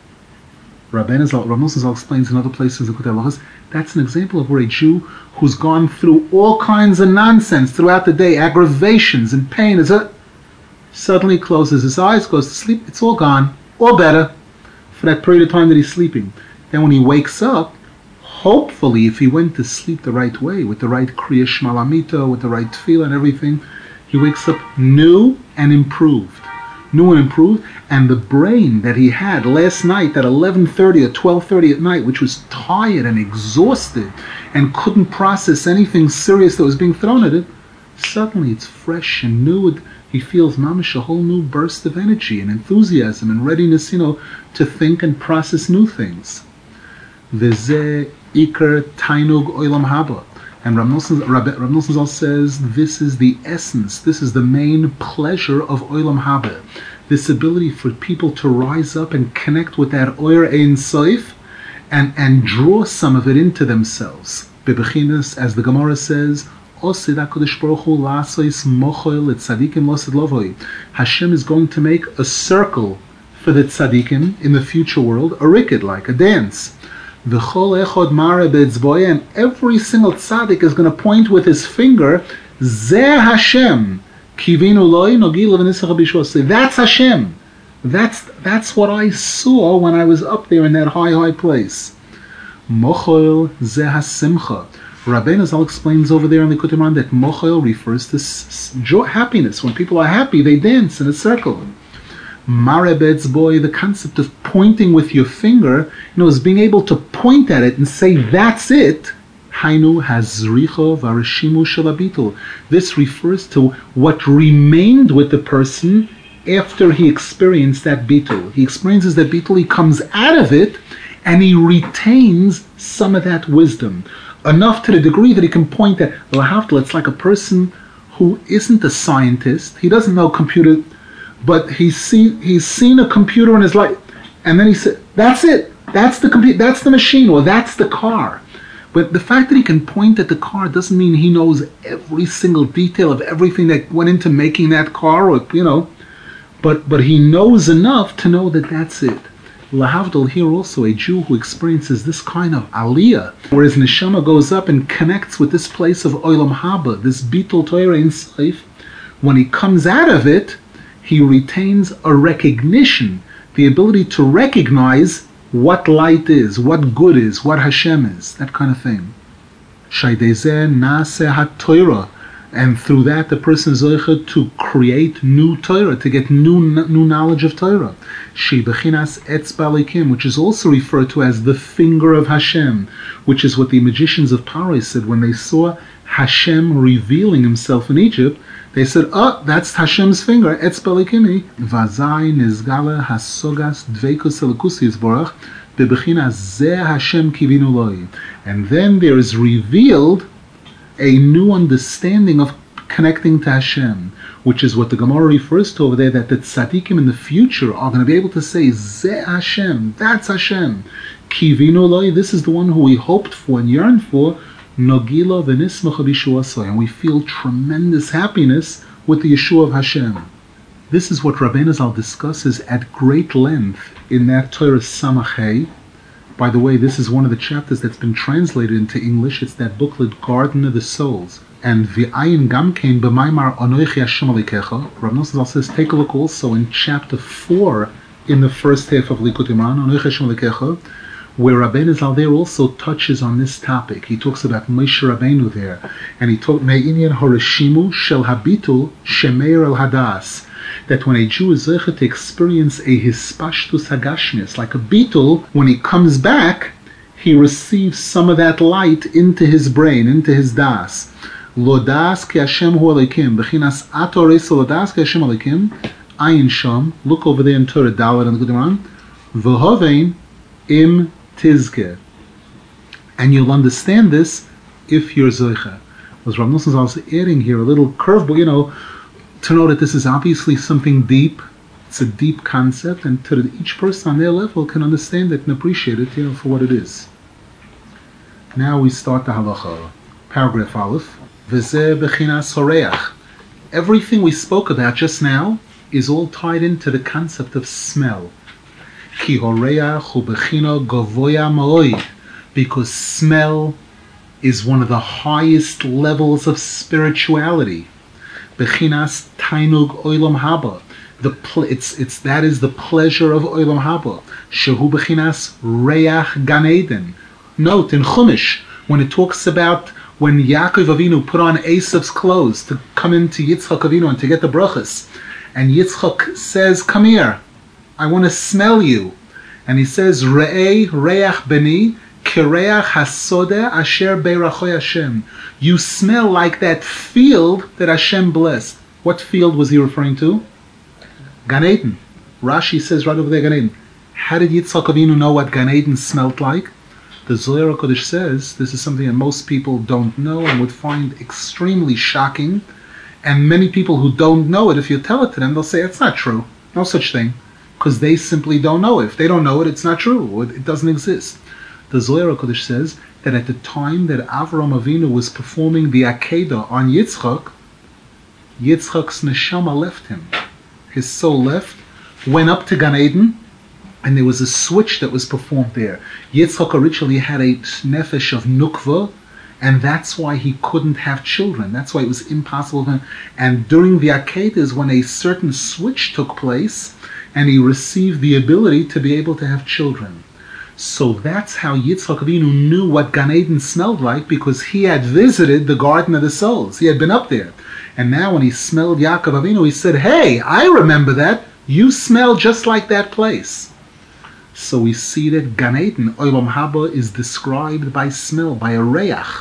Rav Nosson Zal explains in other places, that's an example of where a Jew who's gone through all kinds of nonsense throughout the day, aggravations and pain, suddenly closes his eyes, goes to sleep, it's all gone, all better, for that period of time that he's sleeping. Then when he wakes up, hopefully if he went to sleep the right way, with the right Kriya Shema Lamita, with the right tefillah and everything, he wakes up new and improved. And the brain that he had last night at 11:30 or 12:30 at night, which was tired and exhausted and couldn't process anything serious that was being thrown at it, suddenly it's fresh and new. He feels mamish a whole new burst of energy and enthusiasm and readiness, to think and process new things. V'zeh ikar tainug olam haba. And Rav Nosson Zal says this is the essence, this is the main pleasure of olam haba. This ability for people to rise up and connect with that oyer ein soif and draw some of it into themselves. Bebechinas, as the Gemara says, Hashem is going to make a circle for the tzaddikim in the future world, a rikid, like a dance. And every single tzaddik is going to point with his finger, Zeh Hashem. That's Hashem. That's what I saw when I was up there in that high place. Mochel Zeh HaSimcha. Rabbeinu Zal explains over there in the Kutimran that mochel refers to joy, happiness. When people are happy, they dance in a circle. Marebet's boy, the concept of pointing with your finger, is being able to point at it and say, that's it. Hainu hazricho varishimu shalabitul. This refers to what remained with the person after he experienced that bitul. He experiences that bitul, he comes out of it, and he retains some of that wisdom. Enough to the degree that he can point at, it's like a person who isn't a scientist, he doesn't know computer, but he's seen a computer in his life, and then he said, that's it, that's the computer, that's the machine, or that's the car. But the fact that he can point at the car doesn't mean he knows every single detail of everything that went into making that car, or but he knows enough to know that that's it. Lahavdil, here also a Jew who experiences this kind of aliyah, where his neshama goes up and connects with this place of olam haba, this bitul Torah in Seif. When he comes out of it, he retains a recognition, the ability to recognize what light is, what good is, what Hashem is, that kind of thing. Shaydezeh naseh ha-Torah. And through that, the person is zoicha to create new Torah, to get new knowledge of Torah. She bechinas etzba Elokim, which is also referred to as the finger of Hashem, which is what the magicians of Paros said when they saw Hashem revealing himself in Egypt. They said, that's Hashem's finger, etzba Elokim. Vazai nizgala hasogas dveikus elokus yizborach bebechinas zeh Hashem kivinu loi. And then there is revealed a new understanding of connecting to Hashem, which is what the Gemara refers to over there, that the tzaddikim in the future are going to be able to say, Zeh Hashem, that's Hashem. Kivinu loi, this is the one who we hoped for and yearned for, Nogila v'nismacha b'yeshuasai, and we feel tremendous happiness with the Yeshua of Hashem. This is what Rabbeinu Zal discusses at great length in that Torah Samachei, By the way, this is one of the chapters that's been translated into English. It's that booklet, Garden of the Souls. And V'ayin Gamkein b'maimar Anochi Hashem Alikecha. Rav Nosson Zal says, take a look also in chapter 4 in the first half of Likutei Moharan, Anochi Hashem Alikecha, where Rabbeinu Zal there also touches on this topic. He talks about Moshe Rabbeinu there, and he talks Me'inyan Horashimu Shel Habitul Shemeir El Hadas, that when a Jew is zeicha to experience a hispashtus hagashmis, like a beetle, when he comes back, he receives some of that light into his brain, into his das. Lodas ki Hashem hu Elokim, b'chinas ato reisa lodas ki Hashem Elokim, ayin sham, look over there in Torah Dalet and the Gemara, v'hovein im tizke. And you'll understand this if you're zeicha. As Rav Nosson is also adding here a little curveball, to know that this is obviously something deep. It's a deep concept, and each person on their level can understand it and appreciate it, for what it is. Now we start the halacha. Paragraph Aleph. V'zeh b'chinas horeach. Everything we spoke about just now is all tied into the concept of smell. Ki horeach hu b'china gavoya ma'oi. Because smell is one of the highest levels of spirituality. Bechinas tainug oilam haba. That is the pleasure of oilam haba. Shehu bechinas reach Gan Eden. Note in Chumash when it talks about when Yaakov Avinu put on Esav's clothes to come into Yitzchak Avinu and to get the brachas, and Yitzchak says, "Come here, I want to smell you," and he says, "Re'ei reach beni." Hasode asher beirachoy Hashem. You smell like that field that Hashem blessed. What field was he referring to? Gan Eden. Rashi says right over there, Gan Eden. How did Yitzchak Avinu know what Gan Eden smelled like? The Zohar HaKodesh says this is something that most people don't know and would find extremely shocking. And many people who don't know it, if you tell it to them, they'll say it's not true. No such thing. Because they simply don't know it. If they don't know it, it's not true. It doesn't exist. The Zohar HaKodesh says that at the time that Avraham Avinu was performing the Akedah on Yitzchak, Yitzchak's neshama left him. His soul left, went up to Gan Eden, and there was a switch that was performed there. Yitzchak originally had a nefesh of nukva, and that's why he couldn't have children. That's why it was impossible for him. And during the Akedah is when a certain switch took place, and he received the ability to be able to have children. So that's how Yitzchak Avinu knew what Gan Eden smelled like, because he had visited the Garden of the Souls. He had been up there. And now when he smelled Yaakov Avinu, he said, "Hey, I remember that. You smell just like that place." So we see that Gan Eden, Olam Haba, is described by smell, by a reach.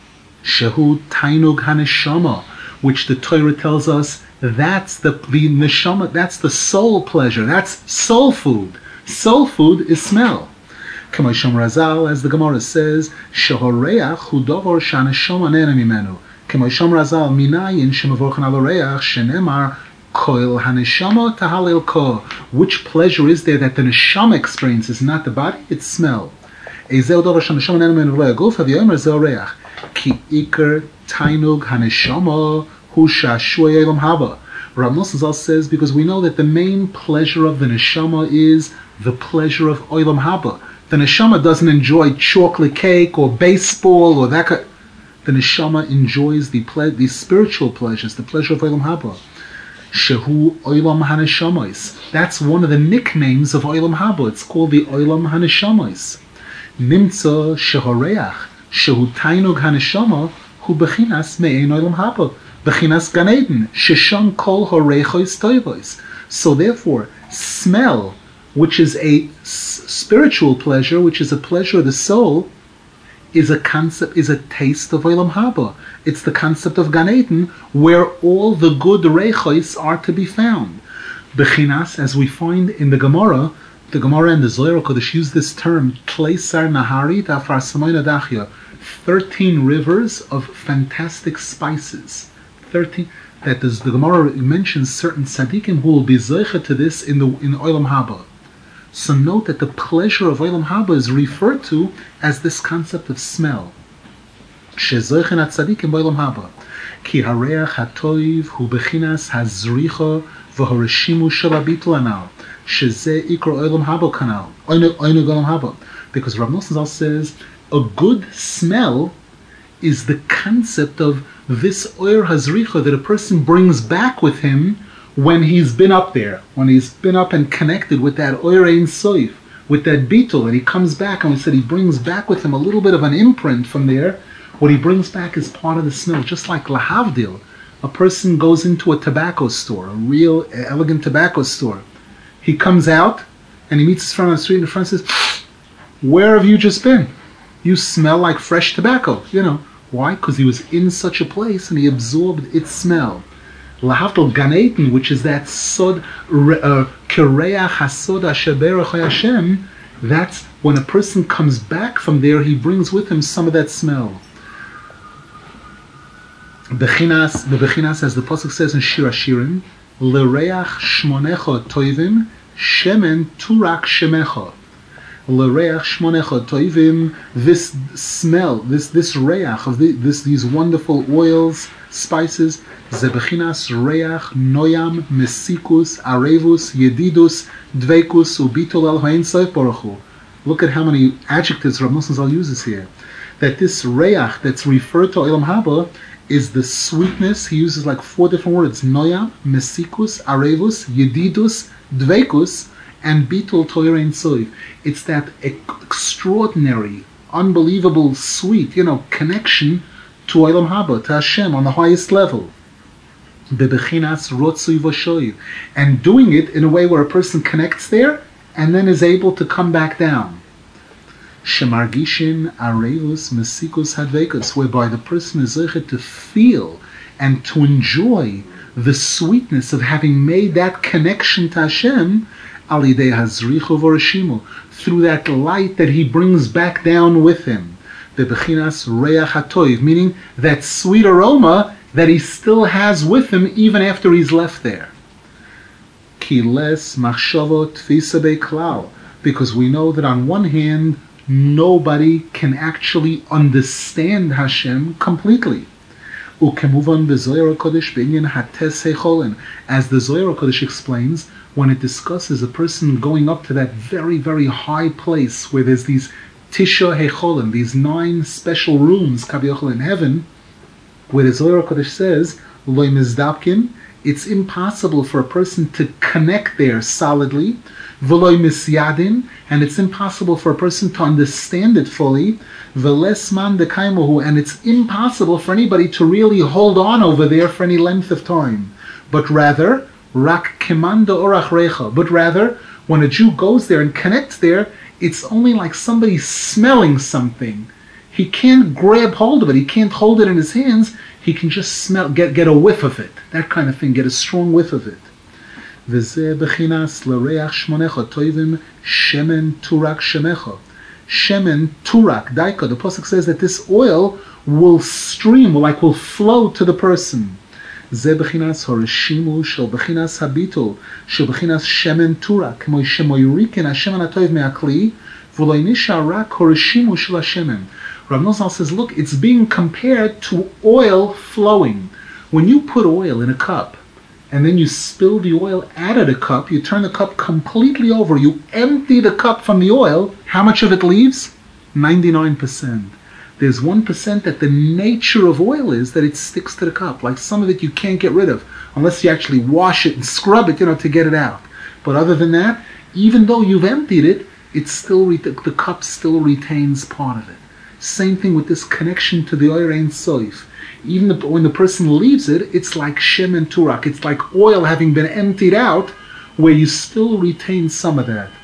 Shehu Tainug HaNeshama, which the Torah tells us that's the neshama, that's the soul pleasure, that's soul food. Soul food is smell. K'mo Shomer Razal, as the Gemara says, Shehoreach hu davar shaneshama nehena mimenu. K'mo Shomer Razal, minayin shemavorchen al hareach shenemar koil haneshama tahalel ko. Which pleasure is there that the neshama experiences, not the body? It's smell. Ezeu davar shaneshama nehena mimenu v'lo yaguf haviyomer zeh hareach. Ki iker tainug haneshama hu shashuay elam haba. Rav Nosson Zal says, because we know that the main pleasure of the neshama is the pleasure of olam haba. The neshama doesn't enjoy chocolate cake or baseball or that. The neshama enjoys the spiritual pleasures, the pleasure of olam haba. Shehu olam haneshamais. That's one of the nicknames of olam haba. It's called the olam haneshamais. Nimtza shehoreach shehu tainug haneshama hu bechinas me'ein olam haba bechinas Gan Eden shesham kol horechois toivos. So therefore, smell, which is a spiritual pleasure, which is a pleasure of the soul, is a concept, is a taste of Olam Haba. It's the concept of Gan Eden, where all the good reichos are to be found. Bechinas, as we find in the Gemara and the Zohar HaKodesh use this term, Tleisar Nahari Dafar Samoyna Dachya, 13 rivers of fantastic spices. 13. That is, the Gemara mentions certain tzaddikim who will be zeicha to this in Olam Haba. So note that the pleasure of Olam Haba is referred to as this concept of smell. Shezeichen atzadikim b'Olam Haba. Ki hareach hatoiv hu bechinas hazricha v'horeshimu shel habitul anal. Shezeh ikro Olam Haba kanal. Oinu Olam Haba. Because Rav Nosson Zal says a good smell is the concept of this oyer hazricha that a person brings back with him when he's been up there, when he's been up and connected with that oyer ein soif, with that beetle, and he comes back, and we said he brings back with him a little bit of an imprint from there. What he brings back is part of the smell, just like lahavdil. A person goes into a tobacco store, a real elegant tobacco store. He comes out and he meets his friend on the street, and the friend says, "Where have you just been? You smell like fresh tobacco." Why? Because he was in such a place and he absorbed its smell. Lahavdil Gan Eden, which is that sod kireach hasod asher berach Hashem. That's when a person comes back from there, he brings with him some of that smell. The Bechinas, as the pasuk says in Shir Hashirim, L'reach shmonecha toivim, shemen turak shemecha. L'reach shmonecha toivim, this smell, this reach of these wonderful oils, spices, ze Bechinas reach noyam mesikus arevus yedidus dveikus ubitol al ha'en sof baruch hu. Look at how many adjectives Rav Nosson Zal uses here. That this reach that's referred to Olam Haba is the sweetness. He uses like 4 different words: noyam, mesikus, arevus, yedidus, dveikus, and bitul toyer ein soif. It's that extraordinary, unbelievable, sweet, connection to Olam Haba, to Hashem on the highest level. Bebechinas rotzui v'shoiv, and doing it in a way where a person connects there and then is able to come back down. Shemargishin arevus mesikus hadvekus, whereby the person is zeichet to feel and to enjoy the sweetness of having made that connection to Hashem, alidei hazrichu v'reshimu, through that light that he brings back down with him. The bechinas reach hatoiv, meaning that sweet aroma that he still has with him even after he's left there. Ki les machshavot tfisa beklal, because we know that on one hand, nobody can actually understand Hashem completely. Ukemuvan beZohar HaKodesh b'inyan hates hecholen, as the Zohar HaKodesh explains, when it discusses a person going up to that very, very high place where there's these tisha hecholen, these 9 special rooms, kaviyachol, in heaven, where the Zohar HaKodesh says, loy mizdapkin, it's impossible for a person to connect there solidly, v'loy misyadin, and it's impossible for a person to understand it fully, v'les man dekaimuhu, and it's impossible for anybody to really hold on over there for any length of time. But rather, rak kemanda orach recha, but rather, when a Jew goes there and connects there, it's only like somebody smelling something. He can't grab hold of it, he can't hold it in his hands, he can just smell, get a whiff of it, that kind of thing, get a strong whiff of it. V'zeh bechinas l'reach shmonecha toivim shemen turak shemecha. Shemen turak, daika, the pasuk says that this oil will stream, will flow to the person. Zeh bechinas horeshimu shel bechinas habitul, shel bechinas shemen turak, k'mo shemoyurikin hashemen hatoiv me'akli, v'lo nishar rak horeshimu shel hashemen. Rav Nosson says, look, it's being compared to oil flowing. When you put oil in a cup, and then you spill the oil out of the cup, you turn the cup completely over, you empty the cup from the oil, how much of it leaves? 99%. There's 1% that the nature of oil is that it sticks to the cup. Like some of it you can't get rid of, unless you actually wash it and scrub it, to get it out. But other than that, even though you've emptied it, the cup still retains part of it. Same thing with this connection to the oyer ein soif. Even when the person leaves it, it's like shemen turak. It's like oil having been emptied out, where you still retain some of that.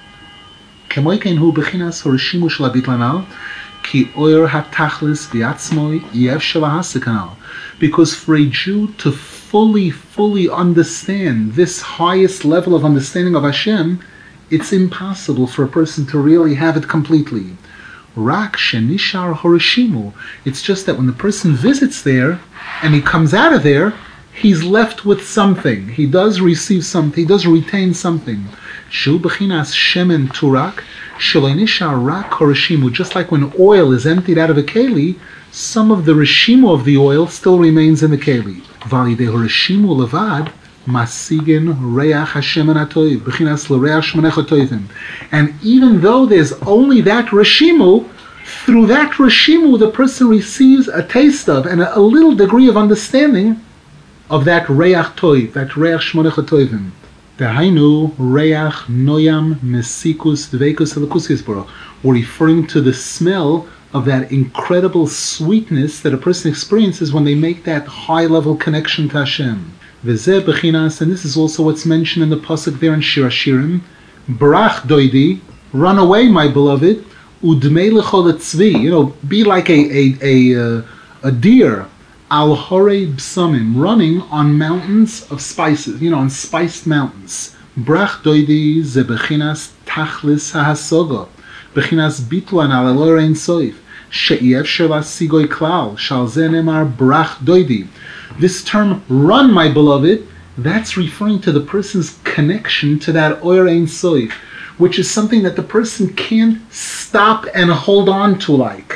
Because for a Jew to fully understand this highest level of understanding of Hashem, it's impossible for a person to really have it completely. Rak shenishar horeshimu. It's just that when the person visits there and he comes out of there, he's left with something. He does receive something. He does retain something. Shu bechinas shemen turak shelo nishar rak horeshimu. Just like when oil is emptied out of a keli, some of the reshimu of the oil still remains in the keli. Validei horeshimu levad Masigin reach Hashem atoiv, b'chinas l'reach shmonecha toivim. And even though there's only that reshimu, through that reshimu the person receives a taste of and a little degree of understanding of that reach toiv, that reach shmonecha toivim. Dehainu reach noyam mesikus dveikus elokus yisborach. We're referring to the smell of that incredible sweetness that a person experiences when they make that high-level connection to Hashem. V'zeh b'chinas, and this is also what's mentioned in the pasuk there in Shir Hashirim, Brach doidi, run away, my beloved, udmei l'chol tzvi, be like a deer, al horei b'samim, running on mountains of spices, on spiced mountains. Brach doidi ze b'chinas tachlis hahasoga, b'chinas bitlan al elor ein soif, she'iev shel sigoi klal, shal ze nemar brach doidi. This term, run, my beloved, that's referring to the person's connection to that Oyer Ein Sof, which is something that the person can't stop and hold on to like.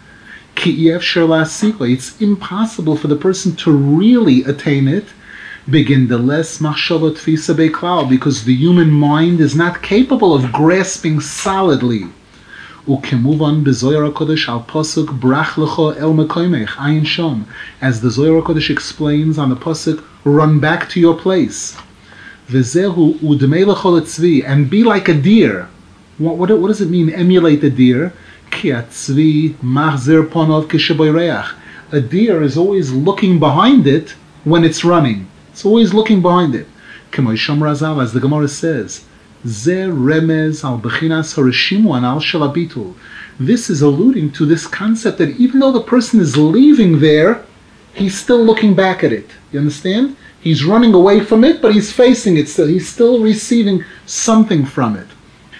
It's impossible for the person to really attain it, because the human mind is not capable of grasping solidly. Ukemuvan bezoyer HaKodesh al pasuk brach lecho el mekoymech ayin shom, as the Zohar HaKodesh explains on the pasuk, run back to your place. V'zehu udmei lecho letzvi, and be like a deer. What does it mean? Emulate a deer. Ki atzvi machzer ponov kishaboyreach. A deer is always looking behind it when it's running. It's always looking behind it. K'moy Shom Razal, as the Gemara says. This is alluding to this concept that even though the person is leaving there, he's still looking back at it. You understand? He's running away from it, but he's facing it still. He's still receiving something from it.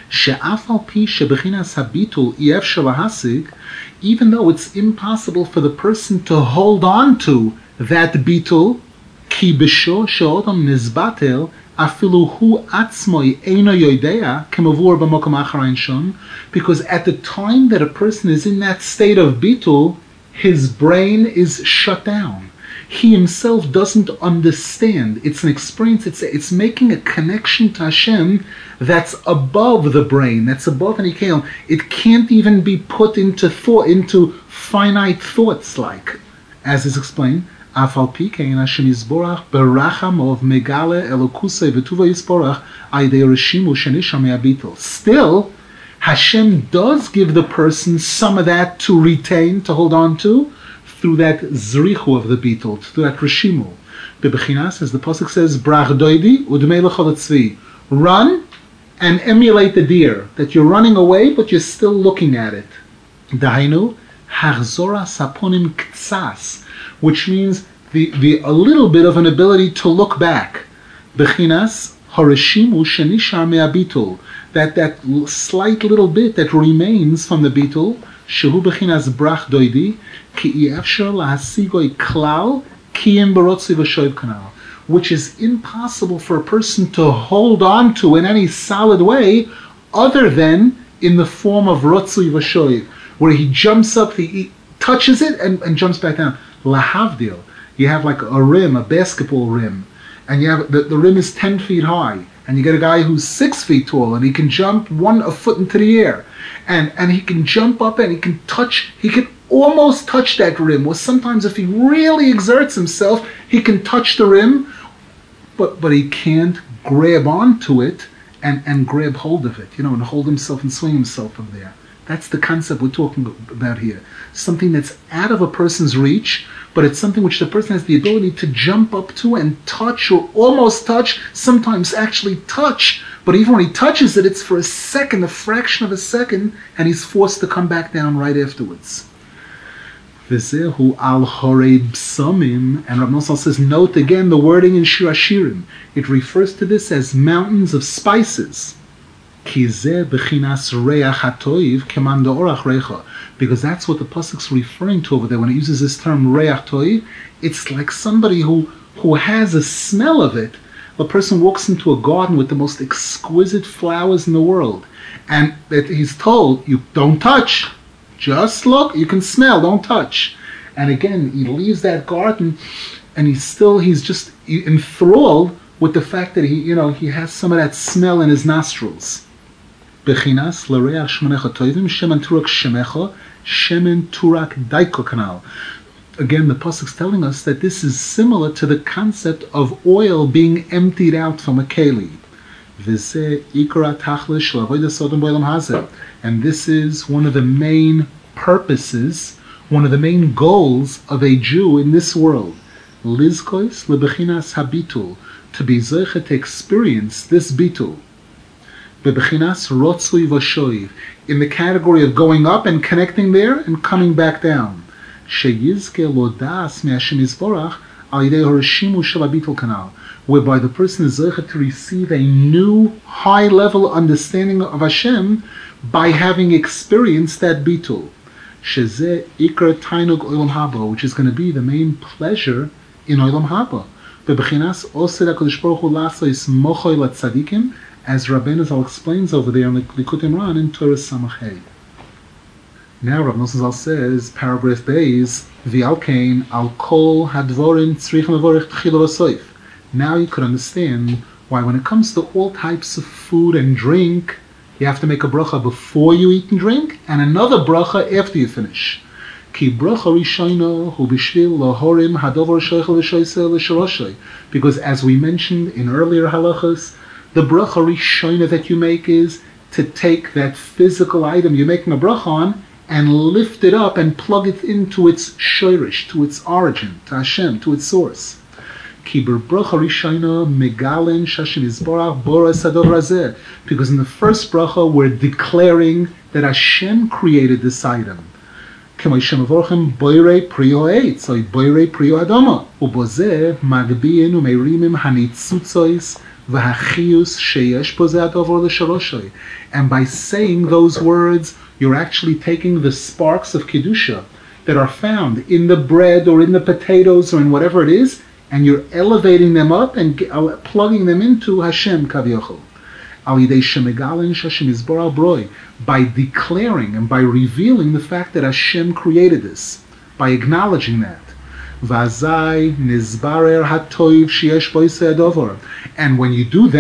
Even though it's impossible for the person to hold on to that bitul, ki b'sho she'odam nizbatel, because at the time that a person is in that state of bitul, his brain is shut down. He himself doesn't understand. It's an experience, it's making a connection to Hashem that's above the brain, that's above any kale. It can't even be put into thought, into finite thoughts, like, as is explained. Still, Hashem does give the person some of that to retain, to hold on to, through that zrichu of the beetle, through that reshimu. Bebechinas, as the pasuk says, brach doidi udmei l'chol tzvi, run and emulate the deer, that you're running away, but you're still looking at it. Dahainu, hachzora saponim ktsas, which means a little bit of an ability to look back. Bechinas hareshimu shenishar me'abitul, that slight little bit that remains from the bitul, shehu bechinas brach doidi, ki efshar lahasigoi klal kiyim barotzi v'shoiv kanal, which is impossible for a person to hold on to in any solid way, other than in the form of rotzi v'shoiv, where he jumps up, he touches it and jumps back down. Lahavdil, you have like a rim, a basketball rim, and you have the rim is 10 feet high, and you get a guy who's 6 feet tall, and he can jump a foot into the air, and he can jump up and he can almost touch that rim, or sometimes if he really exerts himself, he can touch the rim, but he can't grab onto it and grab hold of it, and hold himself and swing himself from there. That's the concept we're talking about here. Something that's out of a person's reach, but it's something which the person has the ability to jump up to and touch, or almost touch, sometimes actually touch, but even when he touches it, it's for a second, a fraction of a second, and he's forced to come back down right afterwards. V'zehu al horei b'samim, and Rav Nosson says, note again the wording in Shir Hashirim. It refers to this as mountains of spices. Because that's what the pasuk's referring to over there when it uses this term reach toiv. It's like somebody who has a smell of it. A person walks into a garden with the most exquisite flowers in the world, and that he's told, you don't touch, just look, you can smell, don't touch. And again, he leaves that garden, and he's just enthralled with the fact that he has some of that smell in his nostrils. Bechinas l'reach shmenecha toivim shemen turak shemecha shemen turak daiko kanal. Again, the pasuk's telling us that this is similar to the concept of oil being emptied out from a keli. And this is one of the main purposes, one of the main goals of a Jew in this world. Lizkois lebechinas habitul, to be zeicha to experience this bitul. Bebechinas rotzui v'shoiv, in the category of going up and connecting there and coming back down. Sheyizke lodas me'Hashem yisborach al yidei harashimu shel habitul kanal, whereby the person is zeicha to receive a new high-level understanding of Hashem by having experienced that bitul. Shezeh ikar tainug olam haba, which is going to be the main pleasure in olam haba. Bebechinas osir HaKadosh Baruch Hu lasois mochoy latzadikim, as Rabbeinu Zal explains over there in Likutei Moharan in Torah Samachay. Now Rav Nosson Zal says, paragraph Beis, v'alkein al kol hadvorin tzrichim levorich tchila v'soif. Now you could understand why when it comes to all types of food and drink, you have to make a bracha before you eat and drink, and another bracha after you finish. Ki bracha rishayna hu b'shvil lahorim hadover shoichel v'shoisel l'sharoshay. Because as we mentioned in earlier halachas, the bracha rishayna that you make is to take that physical item you're making a bracha on and lift it up and plug it into its shoirish, to its origin, to Hashem, to its source. Because in the first bracha we're declaring that Hashem created this item. And by saying those words, you're actually taking the sparks of Kedusha that are found in the bread or in the potatoes or in whatever it is, and you're elevating them up and plugging them into Hashem Kaviyachol. By declaring and by revealing the fact that Hashem created this, by acknowledging that. And when you do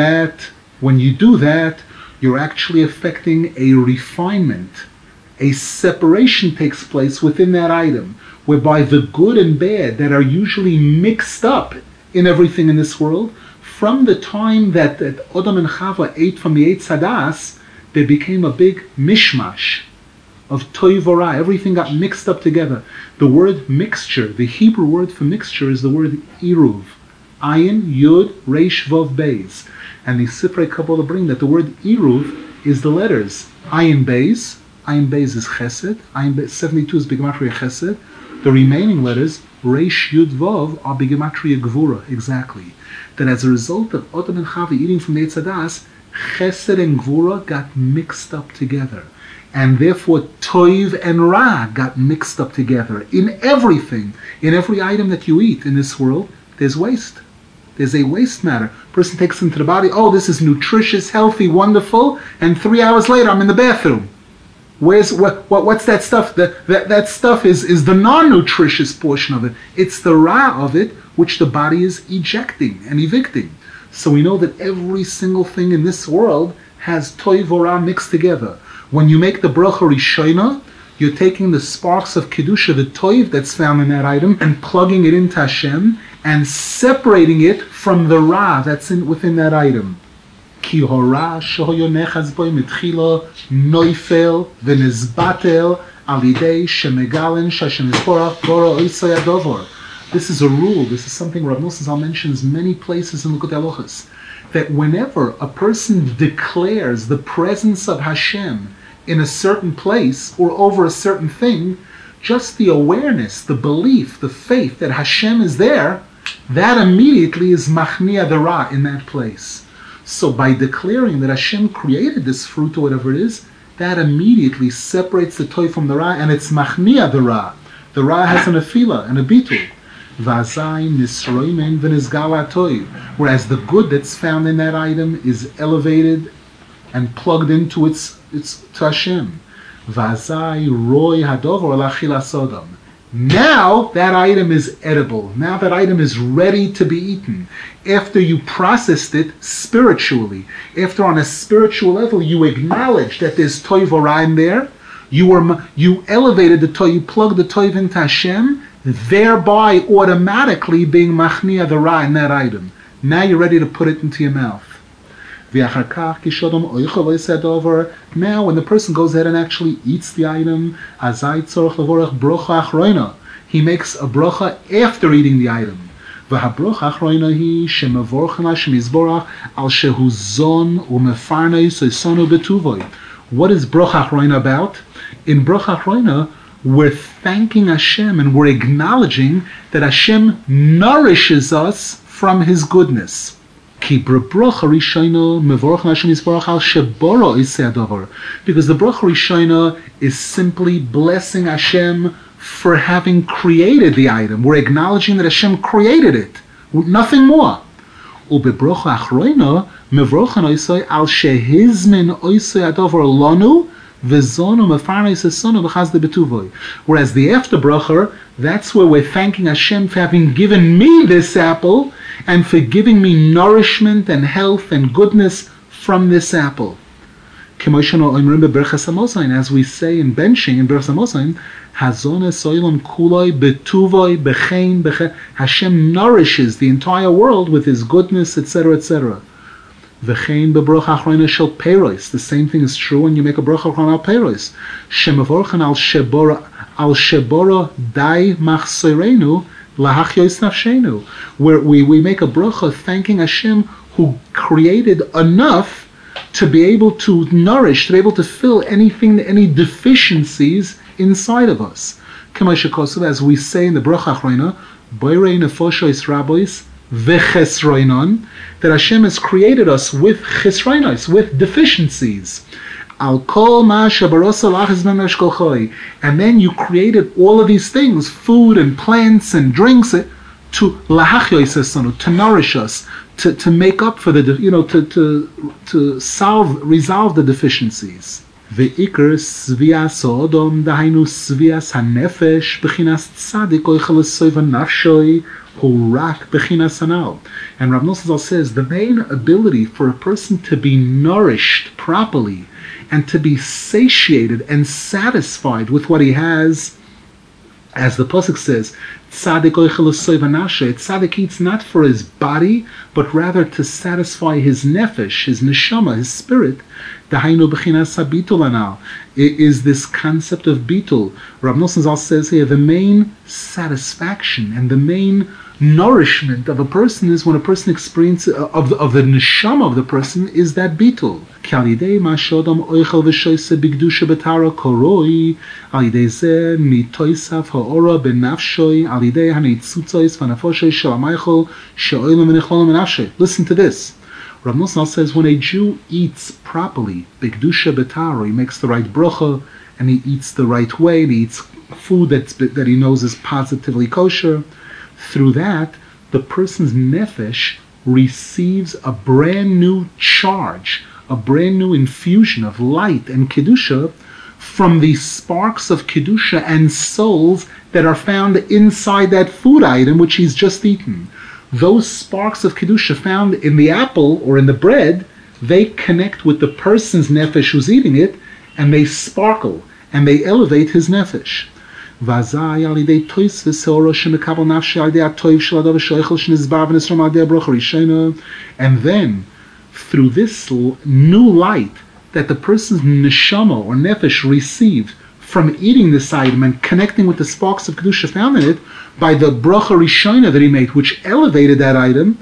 that, you're actually affecting a refinement. A separation takes place within that item, whereby the good and bad that are usually mixed up in everything in this world, from the time that Adam and Chava ate from the Eitz Hadas, there became a big mishmash of toiv v'ra. Everything got mixed up together. The word mixture, the Hebrew word for mixture, is the word iruv. Ayin, Yud, Reish, Vav, Beis. And the Sifrei Kabbalah bring that the word iruv is the letters Ayin Beis. Ayin Beis is Chesed. Ayin Beis 72 is Bigematria Chesed. The remaining letters, Reish, Yud, Vav, are Bigematria Gvura, exactly. That as a result of Adam and Chava eating from the Eitz Hadas, Chesed and Gvura got mixed up together. And therefore, Toiv and Ra got mixed up together. In everything, in every item that you eat in this world, there's waste. There's a waste matter. Person takes into the body, oh, this is nutritious, healthy, wonderful, and 3 hours later I'm in the bathroom. What's that stuff? That stuff is the non-nutritious portion of it. It's the Ra of it, which the body is ejecting and evicting. So we know that every single thing in this world has Toiv or Ra mixed together. When you make the bracha Rishayna, you're taking the sparks of Kedusha, the Toiv that's found in that item, and plugging it into Hashem, and separating it from the Ra that's within that item. Ki hora shoyo nechaz boy mitchila noifel v'nizbatel alidei shemegalen shashem ispora bora oisay adovor. This is a rule. This is something Rav Nosson Zal mentions many places in Likutei Halachos, that whenever a person declares the presence of Hashem in a certain place or over a certain thing, just the awareness, the belief, the faith that Hashem is there, that immediately is machnia the Ra in that place. So by declaring that Hashem created this fruit or whatever it is, that immediately separates the toy from the Ra, and it's machnia the Ra. The Ra has an afila and a bitul. Whereas the good that's found in that item is elevated and plugged into its to Hashem. Now that item is edible. Now that item is ready to be eaten. After you processed it spiritually, after on a spiritual level you acknowledge that there's toiv or in there, you elevated the toiv, you plugged the toiv into Hashem, thereby automatically being machnia the ra in that item. Now you're ready to put it into your mouth. Now when the person goes ahead and actually eats the item, he makes a bracha after eating the item. What is bracha achroina about? In bracha achroina, we're thanking Hashem and we're acknowledging that Hashem nourishes us from His goodness. Because the bracha rishona is simply blessing Hashem for having created the item. We're acknowledging that Hashem created it, nothing more. Ubebrocha achroina mevorchan oisai al shehizmin oisai adover lanu v'zono mefarnes esono b'chazde betuvoy. Whereas the after bracha, that's where we're thanking Hashem for having given me this apple and for giving me nourishment and health and goodness from this apple. As we say in benching in Berchas Hamosain, Hashem nourishes the entire world with His goodness, etc., etc. The same thing is true when you make a bracha al peiros. Al shebora dai machserenu lahachyois nafshenu, where we make a bracha thanking Hashem who created enough to be able to nourish, to be able to fill any deficiencies inside of us. As we say in the bracha achroina, boirei nefoshois rabois v'chesroinon, that Hashem has created us with chesroinos, with deficiencies. And then you created all of these things, food and plants and drinks, to nourish us, to make up for the, to resolve the deficiencies. Ve'ikr svias odom dahainu svias hanefesh b'chinas tzadik oichel esoiva nafshoi hurak b'chinas hanal. And Rav Nosson Zal says the main ability for a person to be nourished properly and to be satiated and satisfied with what he has, as the pasuk says, Tzadik oichel esoiva nafshoi. Tzadik eats not for his body, but rather to satisfy his nefesh, his neshama, his spirit. Dahainu b'chinas habitul anal is this concept of bitul. Rav Nosson Zal says here the main satisfaction and the main nourishment of a person is when a person experiences of the neshama of the person is that bitul. Kalidei mashodam oichel v'shoyse b'gdusha b'tara koroi alidei zeh mitoisaf ha'ora b'nafshoi alidei haneitzutzos v'nafoshoy shel ha'maychol she'oilam v'nechlolam v'nafshoi. Listen to this. Rav Nosson says when a Jew eats properly, b'gdusha b'tara, he makes the right bracha, and he eats the right way, and he eats food that he knows is positively kosher. Through that, the person's nefesh receives a brand new charge, a brand new infusion of light and kedusha from the sparks of kedusha and souls that are found inside that food item which he's just eaten. Those sparks of kedusha found in the apple or in the bread, they connect with the person's nefesh who's eating it, and they sparkle and they elevate his nefesh. And then, through this new light that the person's neshama or nefesh received from eating this item and connecting with the sparks of kedusha found in it, by the bracha rishona that he made, which elevated that item,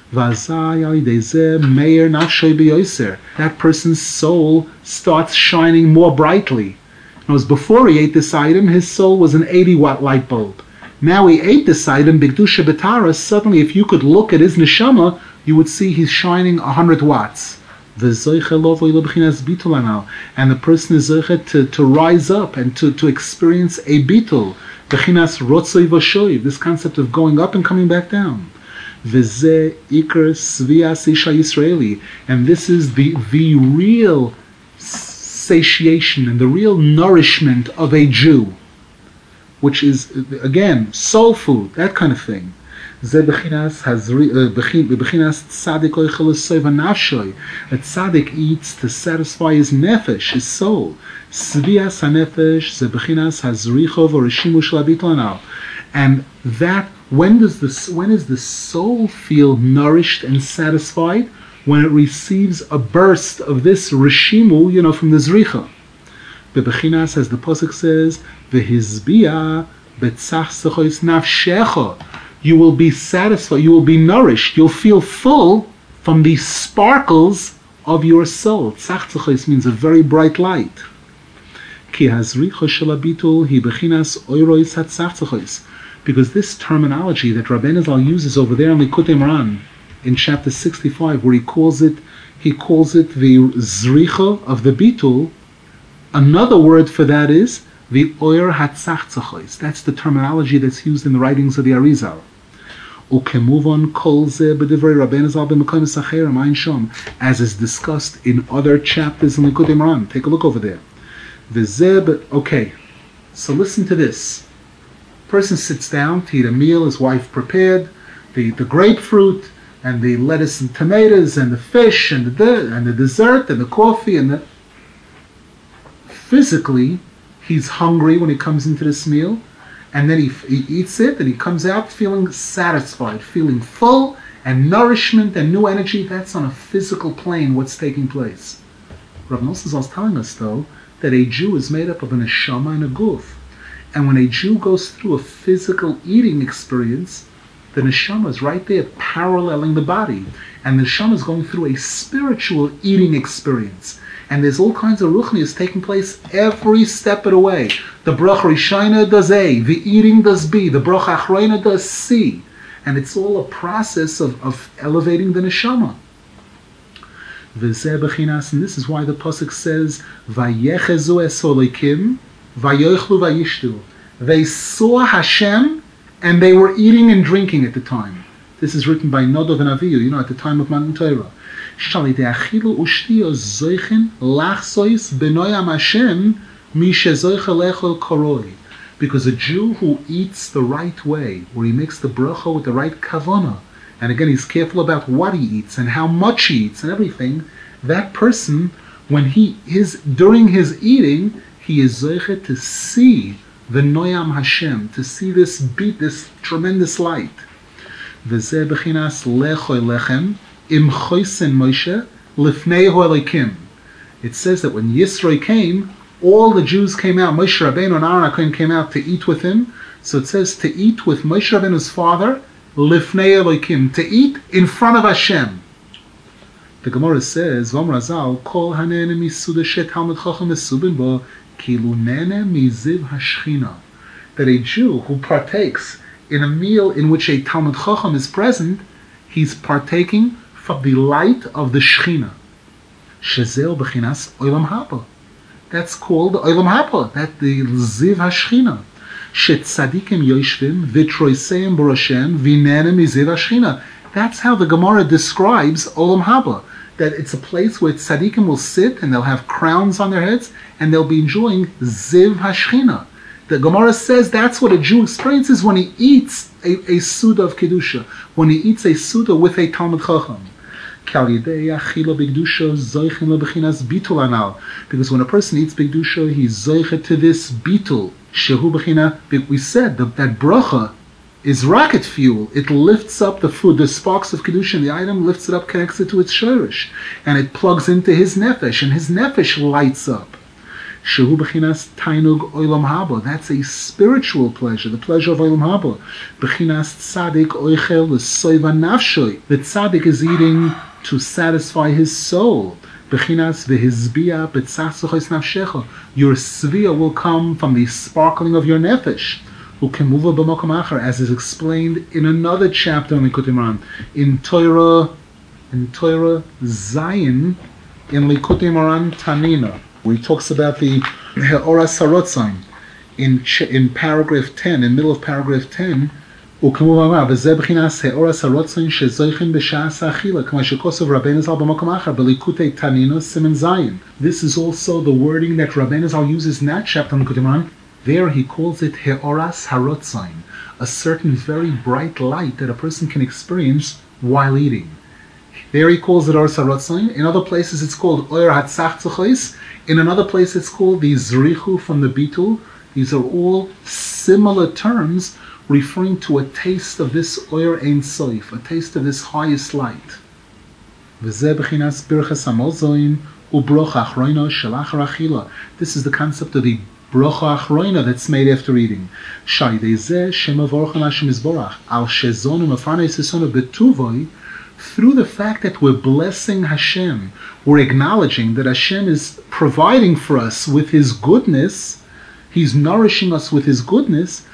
that person's soul starts shining more brightly. Because before he ate this item, his soul was an 80-watt light bulb. Now he ate this item, b'gdusha b'tara, suddenly if you could look at his neshama, you would see he's shining 100 watts. And the person is zoche to rise up and to experience a bitul, b'chinas rotzoi v'shoiv, this concept of going up and coming back down. V'zeh ikar svias isha Yisraeli, and this is the real satiation and the real nourishment of a Jew. which is, again, soul food, that kind of thing. That tzaddik eats to satisfy his nefesh, his soul. And that, when is the soul feel nourished and satisfied? When it receives a burst of this rishimu, from the zricha. Bebechinas, as the pasuk says, v'hizbia betzachsechois nafshecha. You will be satisfied, you will be nourished, you'll feel full from the sparkles of your soul. Tzachsechois means a very bright light. Ki hazricha shelabitul hi bechinas oirois hatzachsechois. Because this terminology that Rabbeinu Zal uses over there in Likutei Moharan, in chapter 65, where he calls it the zricha of the bitul. Another word for that is the oyer hatzachtzachos. That's the terminology that's used in the writings of the Arizal. Ukemuvon kol ze b'divrei Rabbeinu Zal b'mekonos acherim ein shom, as is discussed in other chapters in Likutei Moharan. Take a look over there. Okay, so listen to this. Person sits down to eat a meal his wife prepared, the grapefruit, and the lettuce and tomatoes, and the fish, and the dessert, and the coffee, and physically, he's hungry when he comes into this meal, and then he eats it, and he comes out feeling satisfied, feeling full, and nourishment, and new energy. That's on a physical plane what's taking place. Rav Nosson is telling us, though, that a Jew is made up of a neshama and a guf. And when a Jew goes through a physical eating experience, the neshama is right there paralleling the body. And the neshama is going through a spiritual eating experience. And there's all kinds of ruchnias taking place every step of the way. The bracha rishayna does A, the eating does B, the bracha achrayna does C. And it's all a process of elevating the neshama. And this is why the pasuk says, Vayechezu es Elokim, vayochlu vayishtu. They saw Hashem, and they were eating and drinking at the time. This is written by Nodov and Avihu, at the time of Matan Torah. Because a Jew who eats the right way, where he makes the bracha with the right kavanah, and again he's careful about what he eats and how much he eats and everything, that person, during his eating, he is zoichet to see the Noyam Hashem, to see this tremendous light. V'zeh b'chinas lechoy lechem im choysen Moshe lifnei ho'elikim. It says that when Yisro came, all the Jews came out. Moshe Rabbeinu and Aaron HaKohen came out to eat with him. So it says to eat with Moshe Rabbeinu's father, lifnei Elokim, to eat in front of Hashem. The Gemara says, V'om Razal, kol hanene misuda shet Talmud Chacham mesubin bo kilunene miziv hashchina. That a Jew who partakes in a meal in which a Talmud Chacham is present, he's partaking from the light of the Shechina. Shezeo b'chinas olam haba. That's called olam haba. That the ziv hashchina. Shetzadikim yoshvim v'troiseim borashem v'nene miziv hashchina. That's how the Gemara describes olam haba. That it's a place where tzaddikim will sit and they'll have crowns on their heads and they'll be enjoying ziv hashchina. The Gemara says that's what a Jew experiences when he eats a Suda of Kedusha, when he eats a Suda with a Talmud Chacham. Because when a person eats Bigdusha, he's zoichet to this bitul. We said that bracha is rocket fuel. It lifts up the food, the sparks of Kedusha, and the item lifts it up, connects it to its shorish, and it plugs into his nefesh, and his nefesh lights up. Shehu b'chinas tainug olam haba. That's a spiritual pleasure, the pleasure of olam haba. B'chinas tzadik oichel l'soiva nafshoy. The tzadik is eating to satisfy his soul. B'chinas v'hizbia b'tzachzochos nafshecha. Your svia will come from the sparkling of your nefesh. Ukemuva b'mokom acher, as is explained in another chapter in Likutei Moharan, in Torah Zion, in Likutei Moharan Tanina, where he talks about the He'oras HaRotzain in paragraph 10, in middle of paragraph 10, this is also the wording that Rabbeinu Zal uses in that chapter in Likutei Moharan, There he calls it He'oras Harotzain, a certain very bright light that a person can experience while eating. There he calls it Oras Harotzain. In other places it's called Oyer Hatzachzuchos. In another place it's called the Zrichu from the Bitul. These are all similar terms referring to a taste of this Oyer Ein Sof, a taste of this highest light. V'zeh b'chinas birchas hamozoin u'brocha achroina shelachar achila. This is the concept of the brocha achroina that's made after eating. Shaydei zeh shem avorchan Hashem Yisborach al shezonu mafarnei sisonu betuvoi. Through the fact that we're blessing Hashem, we're acknowledging that Hashem is providing for us with His goodness, He's nourishing us with His goodness.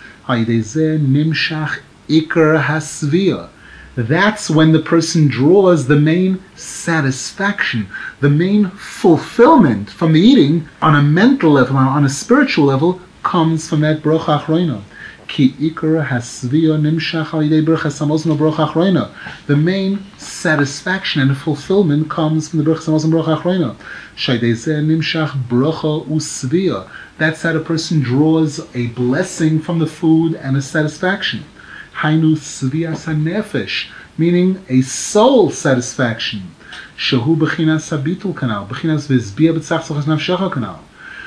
Nimshach ikar hasvia. That's when the person draws the main satisfaction, the main fulfillment from the eating on a mental level, on a spiritual level, comes from that brocha achroina. Ki ikar hasvia nimshach al yidei birchas hamazon brocha achroina. The main satisfaction and fulfillment comes from the birchas hamazon brocha achroina. Shaydei zeh nimshach brocha usvia. That's how a person draws a blessing from the food and a satisfaction. Hainu svias hanefesh, meaning a soul satisfaction. Shehu b'chinas habitul kanal, b'chinas v'zbia b'tzachzochas nafshecha kanal.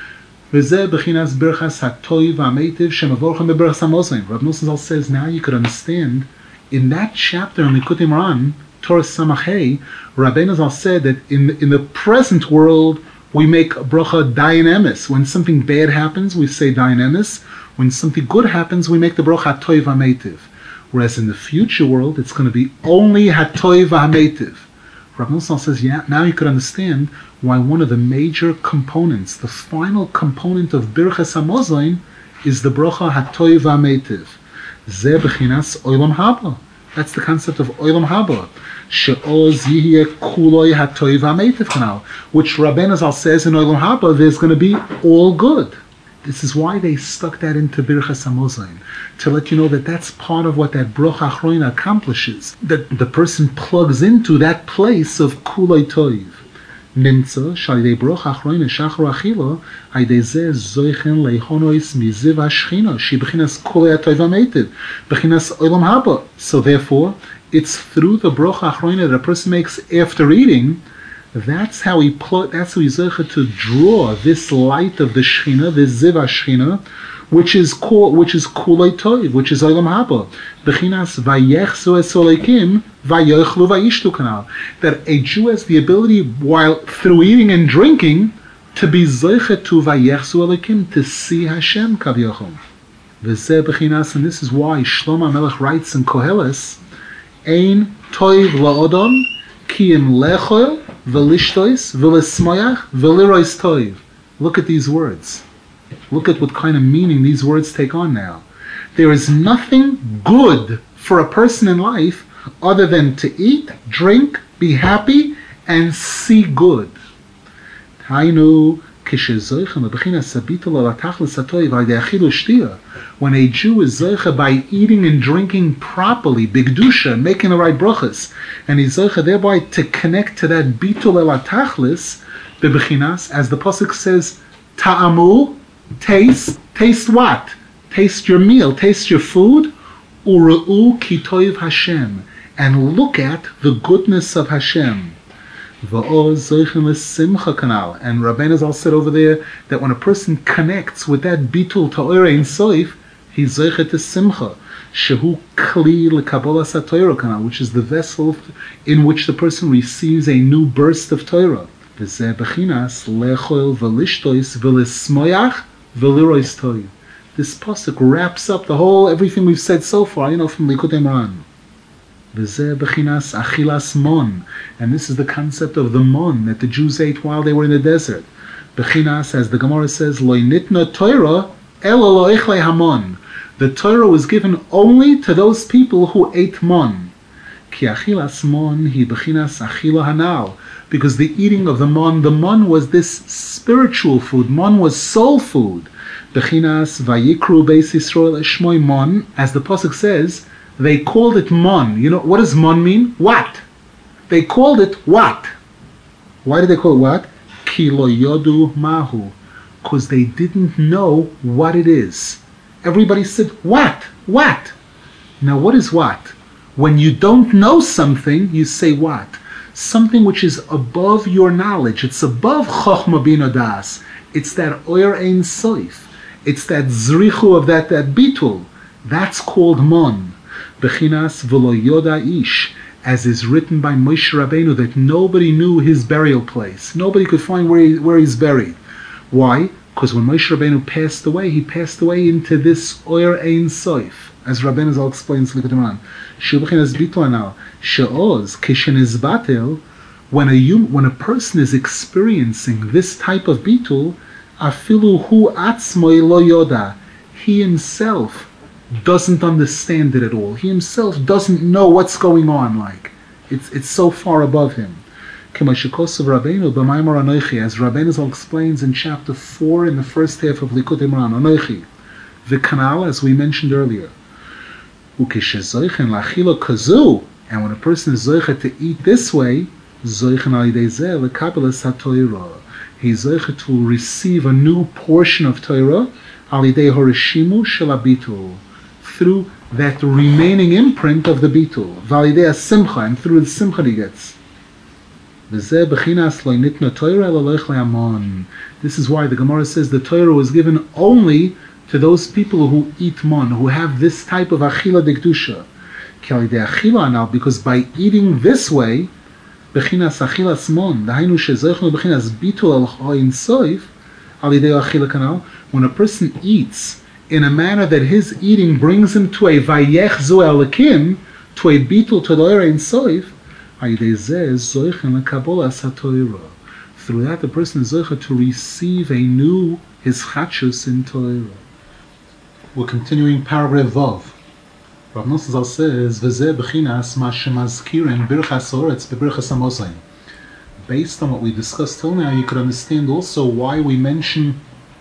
V'zeh b'chinas birchas hatoiv ha'meitiv shemavorchem b'berchas hamozim. Rav Nosson Zal says now you could understand in that chapter in Likutei Moharan, Torah Samach Hey, Rabbeinu Zal said that in the present world we make a bracha dayan emes. When something bad happens, we say dayan emes. When something good happens, we make the bracha hatoiv ha'meitiv. Whereas in the future world, it's going to be only hatoiv ha'meitiv. Rav Nosson says, yeah, now you could understand why one of the major components, the final component of birchas hamazon, is the bracha hatoiv ha'meitiv. Zeh b'chinas olam haba. That's the concept of olam haba. She'oz yihye kuloi hatoiv ha'meitiv kanal, which Rabbeinu Zal says in olam haba, there's going to be all good. This is why they stuck that into Birchas Hamazon, to let you know that that's part of what that Brocha Achroina accomplishes, that the person plugs into that place of Kulei Toiv. Nimtza, Shalidei Brocha Achroina Shachar Achila, Haidei Zeh Zoichen Leihonois Miziv HaShechina, She Bechinas Kulei HaToiv HaMeitiv, Bechinas Olam Haba. So therefore, it's through the Brocha Achroina that a person makes after eating. That's how he's zeichet to draw this light of the Shechina, this Ziv HaShechina, which is Kulei Toiv, which is Olam Haba. Bechinas Vayechzu es Olekim Vayochlu Vayishtu kanal. That a Jew has the ability, while through eating and drinking, to be zeichet to Vayechzu Olekim, to see Hashem Kavyochel. V'zeh bechinas, and this is why Shlomo HaMelech writes in Koheles, Ein Toiv la'odom ki im lechol v'lishtois v'lesmoyach v'lirois toiv. Look at these words. Look at what kind of meaning these words take on now. There is nothing good for a person in life other than to eat, drink, be happy, and see good. Hainu when a Jew is zoicha by eating and drinking properly, bigdusha, making the right brachas, and he's zoicha thereby to connect to that bitul el atachlis, bebechinas, as the pasuk says, ta'amu, taste what? Taste your meal, taste your food, uru'u ki toiv Hashem, and look at the goodness of Hashem. And Rabbeinu Zal said over there that when a person connects with that bitul ta'or ein soif, he's zeichet to simcha, shehu kli l'kabolas ha'torah kanal, which is the vessel in which the person receives a new burst of Torah. V'zeh bechinas lechol v'lishtois v'lismoyach v'lirois toiv. This pasuk wraps up everything we've said so far, from Likutei Moharan. V'zeh bechinas achilas mon, and this is the concept of the mon that the Jews ate while they were in the desert. Bechinas, as the Gemara says, lo nitna Torah elo lo echlei hamon. The Torah was given only to those people who ate mon. Ki achilas mon hi bechinas achila hanal, because the eating of the mon was this spiritual food. Mon was soul food. Bechinas vayikru beis Yisrael eshmoi mon, as the pasuk says. They called it mon. What does mon mean? What? They called it what? Why did they call it what? Ki lo yodu mahu. Because they didn't know what it is. Everybody said, what? What? Now what is what? When you don't know something, you say what? Something which is above your knowledge. It's above Chochma Bina Das. It's that Oyer Ein Soif. It's that Zrichu of that Bitul. That's called Mon. Bechinas V'lo Yoda Ish. As is written by Moshe Rabbeinu, that nobody knew his burial place. Nobody could find where he's buried. Why? Because when Moshe Rabbeinu passed away, he passed away into this Oyer Ein Soif. As Rabbeinu Zal explains, look at Imran. Shebechinas Bitul Anal. She'oz Kishenizbatel. When a person is experiencing this type of Bitul, Afilu Hu Atzmoi Lo Yoda. He himself doesn't understand it at all. He himself doesn't know what's going on. Like it's so far above him. As Rabbeinu explains in chapter 4 in the first half of Likut Imran, Anochi, the canal, as we mentioned earlier. And when a person is zoicha to eat this way, he's zoicha to receive a new portion of Torah through that remaining imprint of the bitul, validei simcha, and through the simcha he gets. This is why the Gemara says the Torah was given only to those people who eat mon, who have this type of achila dekdusha. Because by eating this way, bechinas achilas mon, dahainu shezoichnu bechinas bitul al choin soif, alidei achila kanal. When a person eats in a manner that his eating brings him to a vayech zu elakim, to a bitul to the oyer ein soif, through that the person is zoicha to receive anew his chachus in Torah. We're continuing paragraph Vav. Rav Nosson Zal says, "V'zeh b'chinas ma shemazkirin birchas haaretz b'birchas hamosayim." Based on what we discussed till now, you could understand also why we mention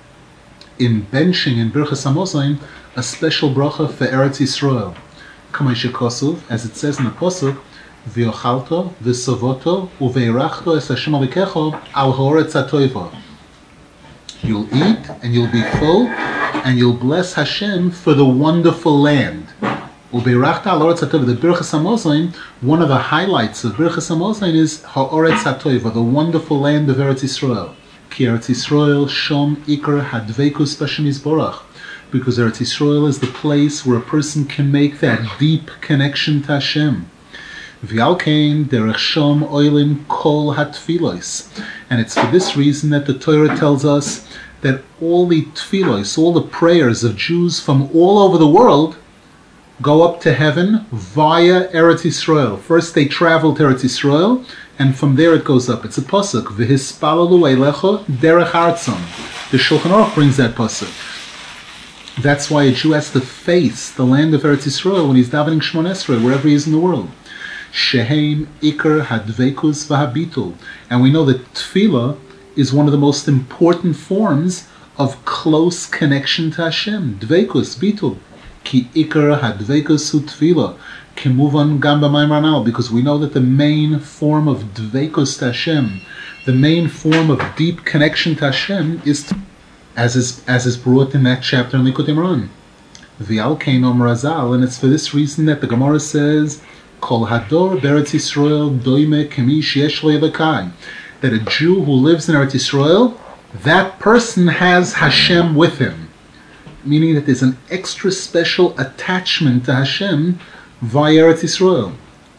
in benching in birchas hamosayim a special bracha for Eretz Yisrael. Kamei shekosov, as it says in the pasuk, "V'yochalto v'sovoto uveirachto es Hashem alikecho al haaretz hatoiva." You'll eat and you'll be full, and you'll bless Hashem for the wonderful land. Ubeirachta al haaretz hatoiva. The birchas hamosayim, one of the highlights of birchas hamosayim is haaretz hatoiva, the wonderful land of Eretz Yisrael. Ki Eretz Yisrael shom ikar hadveikus b'Hashem Yisborach. Because Eretz Yisrael is the place where a person can make that deep connection to Hashem. V'alkein derech shom oilim kol hatfilos. And it's for this reason that the Torah tells us that all the tfilos, all the prayers of Jews from all over the world go up to heaven via Eretz Yisrael. First they travel to Eretz Yisrael, and from there it goes up. It's a pasuk, v'hispalalu eilecha derech artzon. The Shulchan Aruch brings that pasuk. That's why a Jew has to face the land of Eretz Yisrael when he's davening Shemon Esrei, wherever he is in the world. Sheheim ikar hadveikus v'habitul. And we know that tefillah is one of the most important forms of close connection to Hashem. Dveikus, bitul. Ki ikar hadveikus hu tefillah. Kemuvan gam b'mayim ranal. Because we know that the main form of dveikus to Hashem, the main form of deep connection to Hashem is as is brought in that chapter in Likutei Moharan. V'al kein Omer Razal, and it's for this reason that the Gemara says, Kol hador beretz Yisrael doime kemi sheyesh lo Elokai, that a Jew who lives in Eretz Yisrael, that person has Hashem with him, meaning that there's an extra special attachment to Hashem via Eretz Yisrael.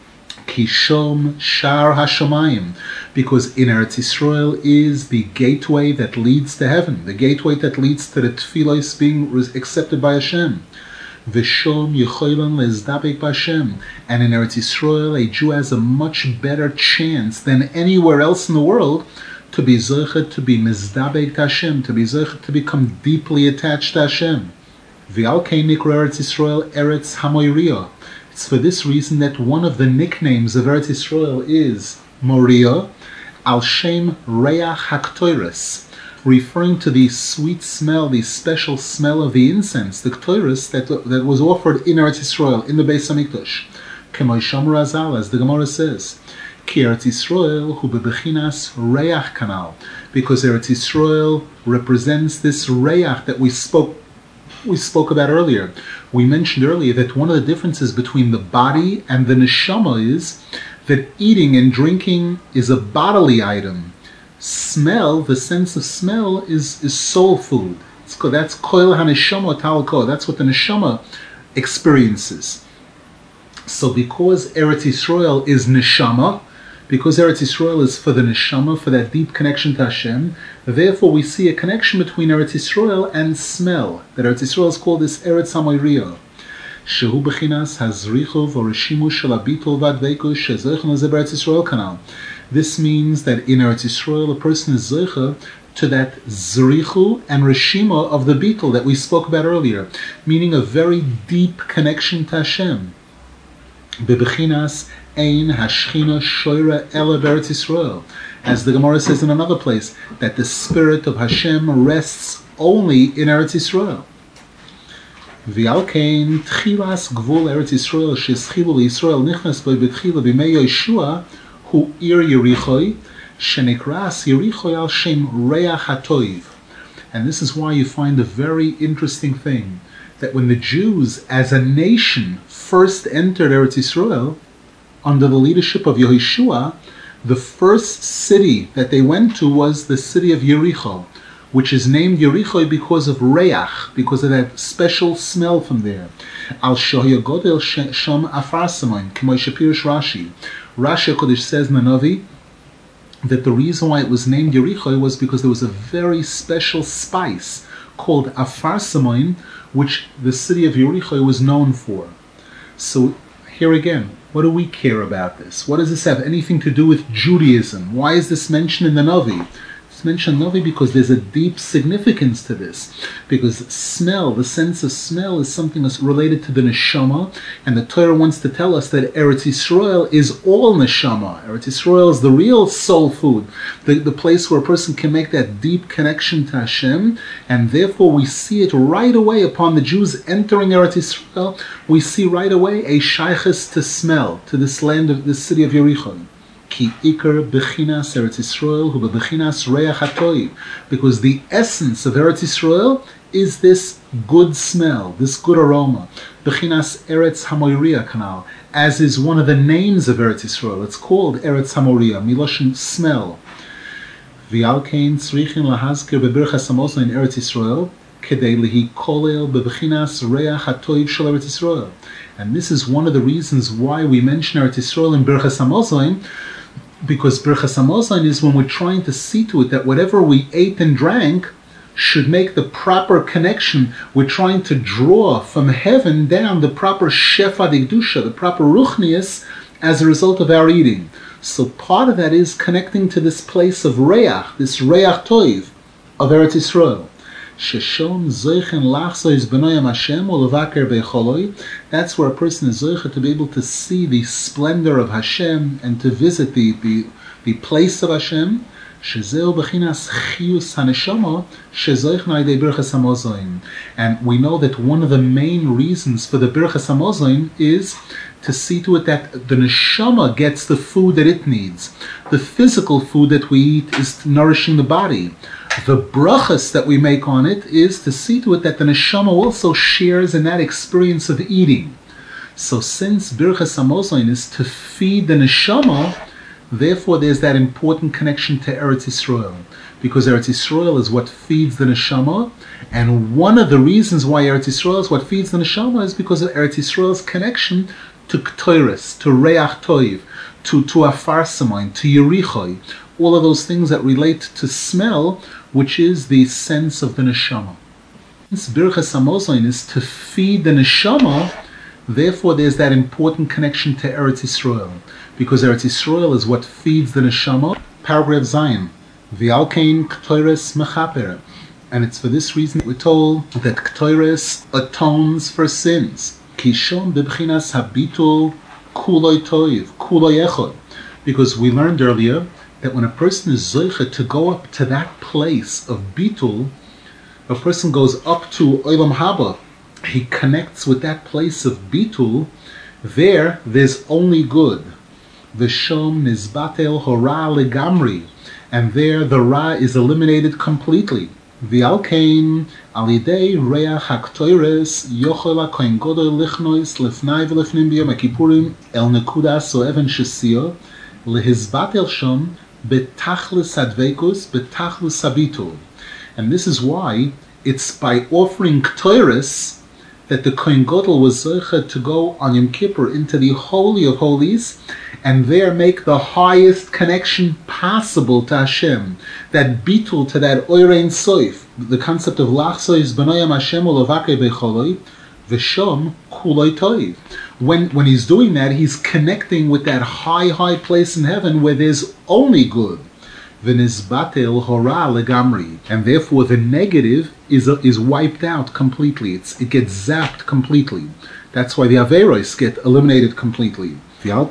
Kishom Shar Hashamayim, because in Eretz Yisrael is the gateway that leads to heaven, the gateway that leads to the tefillos being accepted by Hashem. V'shom Yecholan Lezdabek B'Hashem, and in Eretz Yisrael a Jew has a much better chance than anywhere else in the world to be zocheh, to be Mezdabek Hashem, to be zocheh, to become deeply attached to Hashem. V'al kein nikra Eretz Yisrael Eretz Hamoiriah. It's for this reason that one of the nicknames of Eretz Yisrael is Moriah, al shem Reach HaKtoros, referring to the sweet smell, the special smell of the incense, the Ktoros that was offered in Eretz Yisrael, in the Beis Hamikdash. K'mo Shomer Razal, as the Gemara says, Ki Eretz Yisrael hu bebechinas reach kanal, because Eretz Yisrael represents this reach that we spoke about earlier. We mentioned earlier that one of the differences between the body and the neshama is that eating and drinking is a bodily item. Smell, the sense of smell, is soul food. That's koil haneshama talko. That's what the neshama experiences. So because Eretz Yisrael is neshama, because Eretz Yisrael is for the neshama, for that deep connection to Hashem, therefore we see a connection between Eretz Yisrael and smell. That Eretz Yisrael is called this Eretz HaMoiriah. Shehu bechinas hazrichov or reshimu shel habitul v'adveikus shezoich nazeh b'Eretz Yisrael kanal. This means that in Eretz Yisrael a person is zoicha to that zrichu and reshima of the bitul that we spoke about earlier, meaning a very deep connection to Hashem. Bebechinas ein hashchina shoira ela b'Eretz Yisrael, as the Gemara says in another place, that the spirit of Hashem rests only in Eretz Yisrael. V'al kein tchilas gvul Eretz Yisrael sheschilu Yisrael nichnas bo betchila b'mei Yeshua hu ir Yerichoi shenikras Yerichoi al shem reach hatoiv. And this is why you find a very interesting thing, that when the Jews as a nation first entered Eretz Yisrael under the leadership of Yehoshua, the first city that they went to was the city of Yericho, which is named Yericho because of reach, because of that special smell from there. Al shohya godel sham afar samoin, k'moy shepirish Rashi. Rashi HaKodesh says in the Navi that the reason why it was named Yericho was because there was a very special spice called afar samoin, which the city of Yericho was known for. So here again, what do we care about this? What does this have anything to do with Judaism? Why is this mentioned in the Navi? It's mentioned in the Navi because there's a deep significance to this. Because smell, the sense of smell, is something that's related to the neshama, and the Torah wants to tell us that Eretz Yisrael is all neshama. Eretz Yisrael is the real soul food, the place where a person can make that deep connection to Hashem, and therefore we see it right away upon the Jews entering Eretz Yisrael. We see right away a shaychus to smell, to this land of this city of Yericho. Ki ikar bechinas Eretz Yisrael hu bechinas reach hatoiv, because the essence of Eretz Yisrael is this good smell, this good aroma. Bechinas Eretz HaMoiriah kanal, as is one of the names of Eretz Yisrael. It's called Eretz HaMoiriah, miloshin smell. V'al kein tzrichin lahazkir bebirchas hamazon in Eretz Yisrael kedei lihi kolel bechinas reach hatoiv shel Eretz Yisrael. And this is one of the reasons why we mention Eretz Yisrael in Birchas Hamazon, because Birchas Hamazon is when we're trying to see to it that whatever we ate and drank should make the proper connection. We're trying to draw from heaven down the proper shefa d'kedusha, the proper ruchnius, as a result of our eating. So part of that is connecting to this place of reach, this reach toiv of Eretz Yisrael. That's where a person is zoicha to be able to see the splendor of Hashem and to visit the place of Hashem. And we know that one of the main reasons for the Birchas Hamazon is to see to it that the neshama gets the food that it needs. The physical food that we eat is nourishing the body. The brachas that we make on it is to see to it that the neshama also shares in that experience of eating. So since Birchas Hamazon is to feed the neshama, therefore there's that important connection to Eretz Yisrael. Because Eretz Yisrael is what feeds the neshama, and one of the reasons why Eretz Yisrael is what feeds the neshama is because of Eretz Yisrael's connection to Ktoiris, to Reach Toiv, to Afar Samoin, to Yerichoi, all of those things that relate to smell, which is the sense of the neshama. Since Birchas Hamazon is to feed the neshama, therefore there's that important connection to Eretz Yisrael. Because Eretz Yisrael is what feeds the neshama. Paragraph Zayin, V'al kein Ktoiris mechaper. And it's for this reason that we're told that Ktoiris atones for sins. Kishon b'bchinas habitul kuloi toiv, kuloi echod. Because we learned earlier that when a person is zoicha to go up to that place of bitul, a person goes up to Olam Haba, he connects with that place of bitul, there's only good. V'shom nizbatel hora legamri, and there the ra is eliminated completely. V'alkein alidei reach haktoires yochel hakohen gadol lichnois lefnai v'lefnim b'yom kippurim el nekudas o even shesio lehizbatel shom betachlis advekus betachlis habitul. And this is why it's by offering ktoiris that the Kohen Gadol was zeicha to go on Yom Kippur into the Holy of Holies and there make the highest connection possible to Hashem, that bitul to that oirein soif, the concept of lachsois b'noyam Hashem u'lovake b'choloi v'shom kuloi toiv. When he's doing that, he's connecting with that high place in heaven where there's only good. V'nizbatel hora legamri, and therefore the negative is wiped out completely. It gets zapped completely. That's why the averos get eliminated completely. And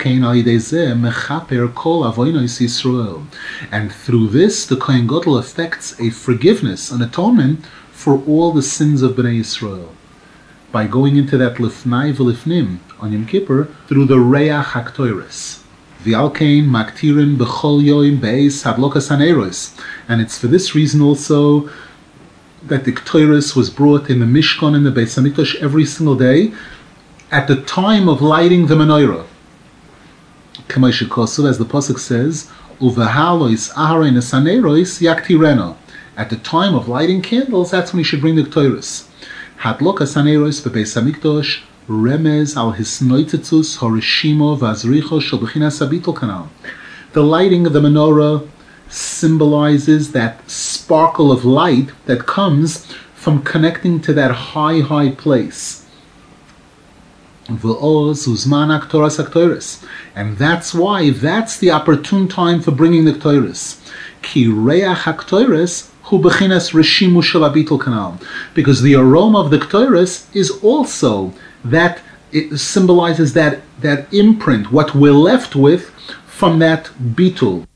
through this, the Kohen Gadol effects a forgiveness, an atonement for all the sins of Bnei Yisrael by going into that lifnai v'lifnim on Yom Kippur through the reach haktoires. V'alkein maktirin b'chol yoim beis hadlokas haneros, and it's for this reason also that the ktoiris was brought in the Mishkan and the Beis Hamikdash every single day at the time of lighting the menorah. K'moshe Kosu, as the pasuk says, uvahalois aharein haneros yaktireno. At the time of lighting candles, that's when you should bring the ktoiris. Hadlokas haneros beBeis Hamikdash remez al hisnoitzus horishimo vazricho shel bechinas habitul kanal. The lighting of the menorah symbolizes that sparkle of light that comes from connecting to that high place. And that's why that's the opportune time for bringing the ktoiris. Ki reach haktoiris hu bechinas rishimu shel habitul kanal, because the aroma of the ktoiris is also that it symbolizes that imprint, what we're left with from that bitul.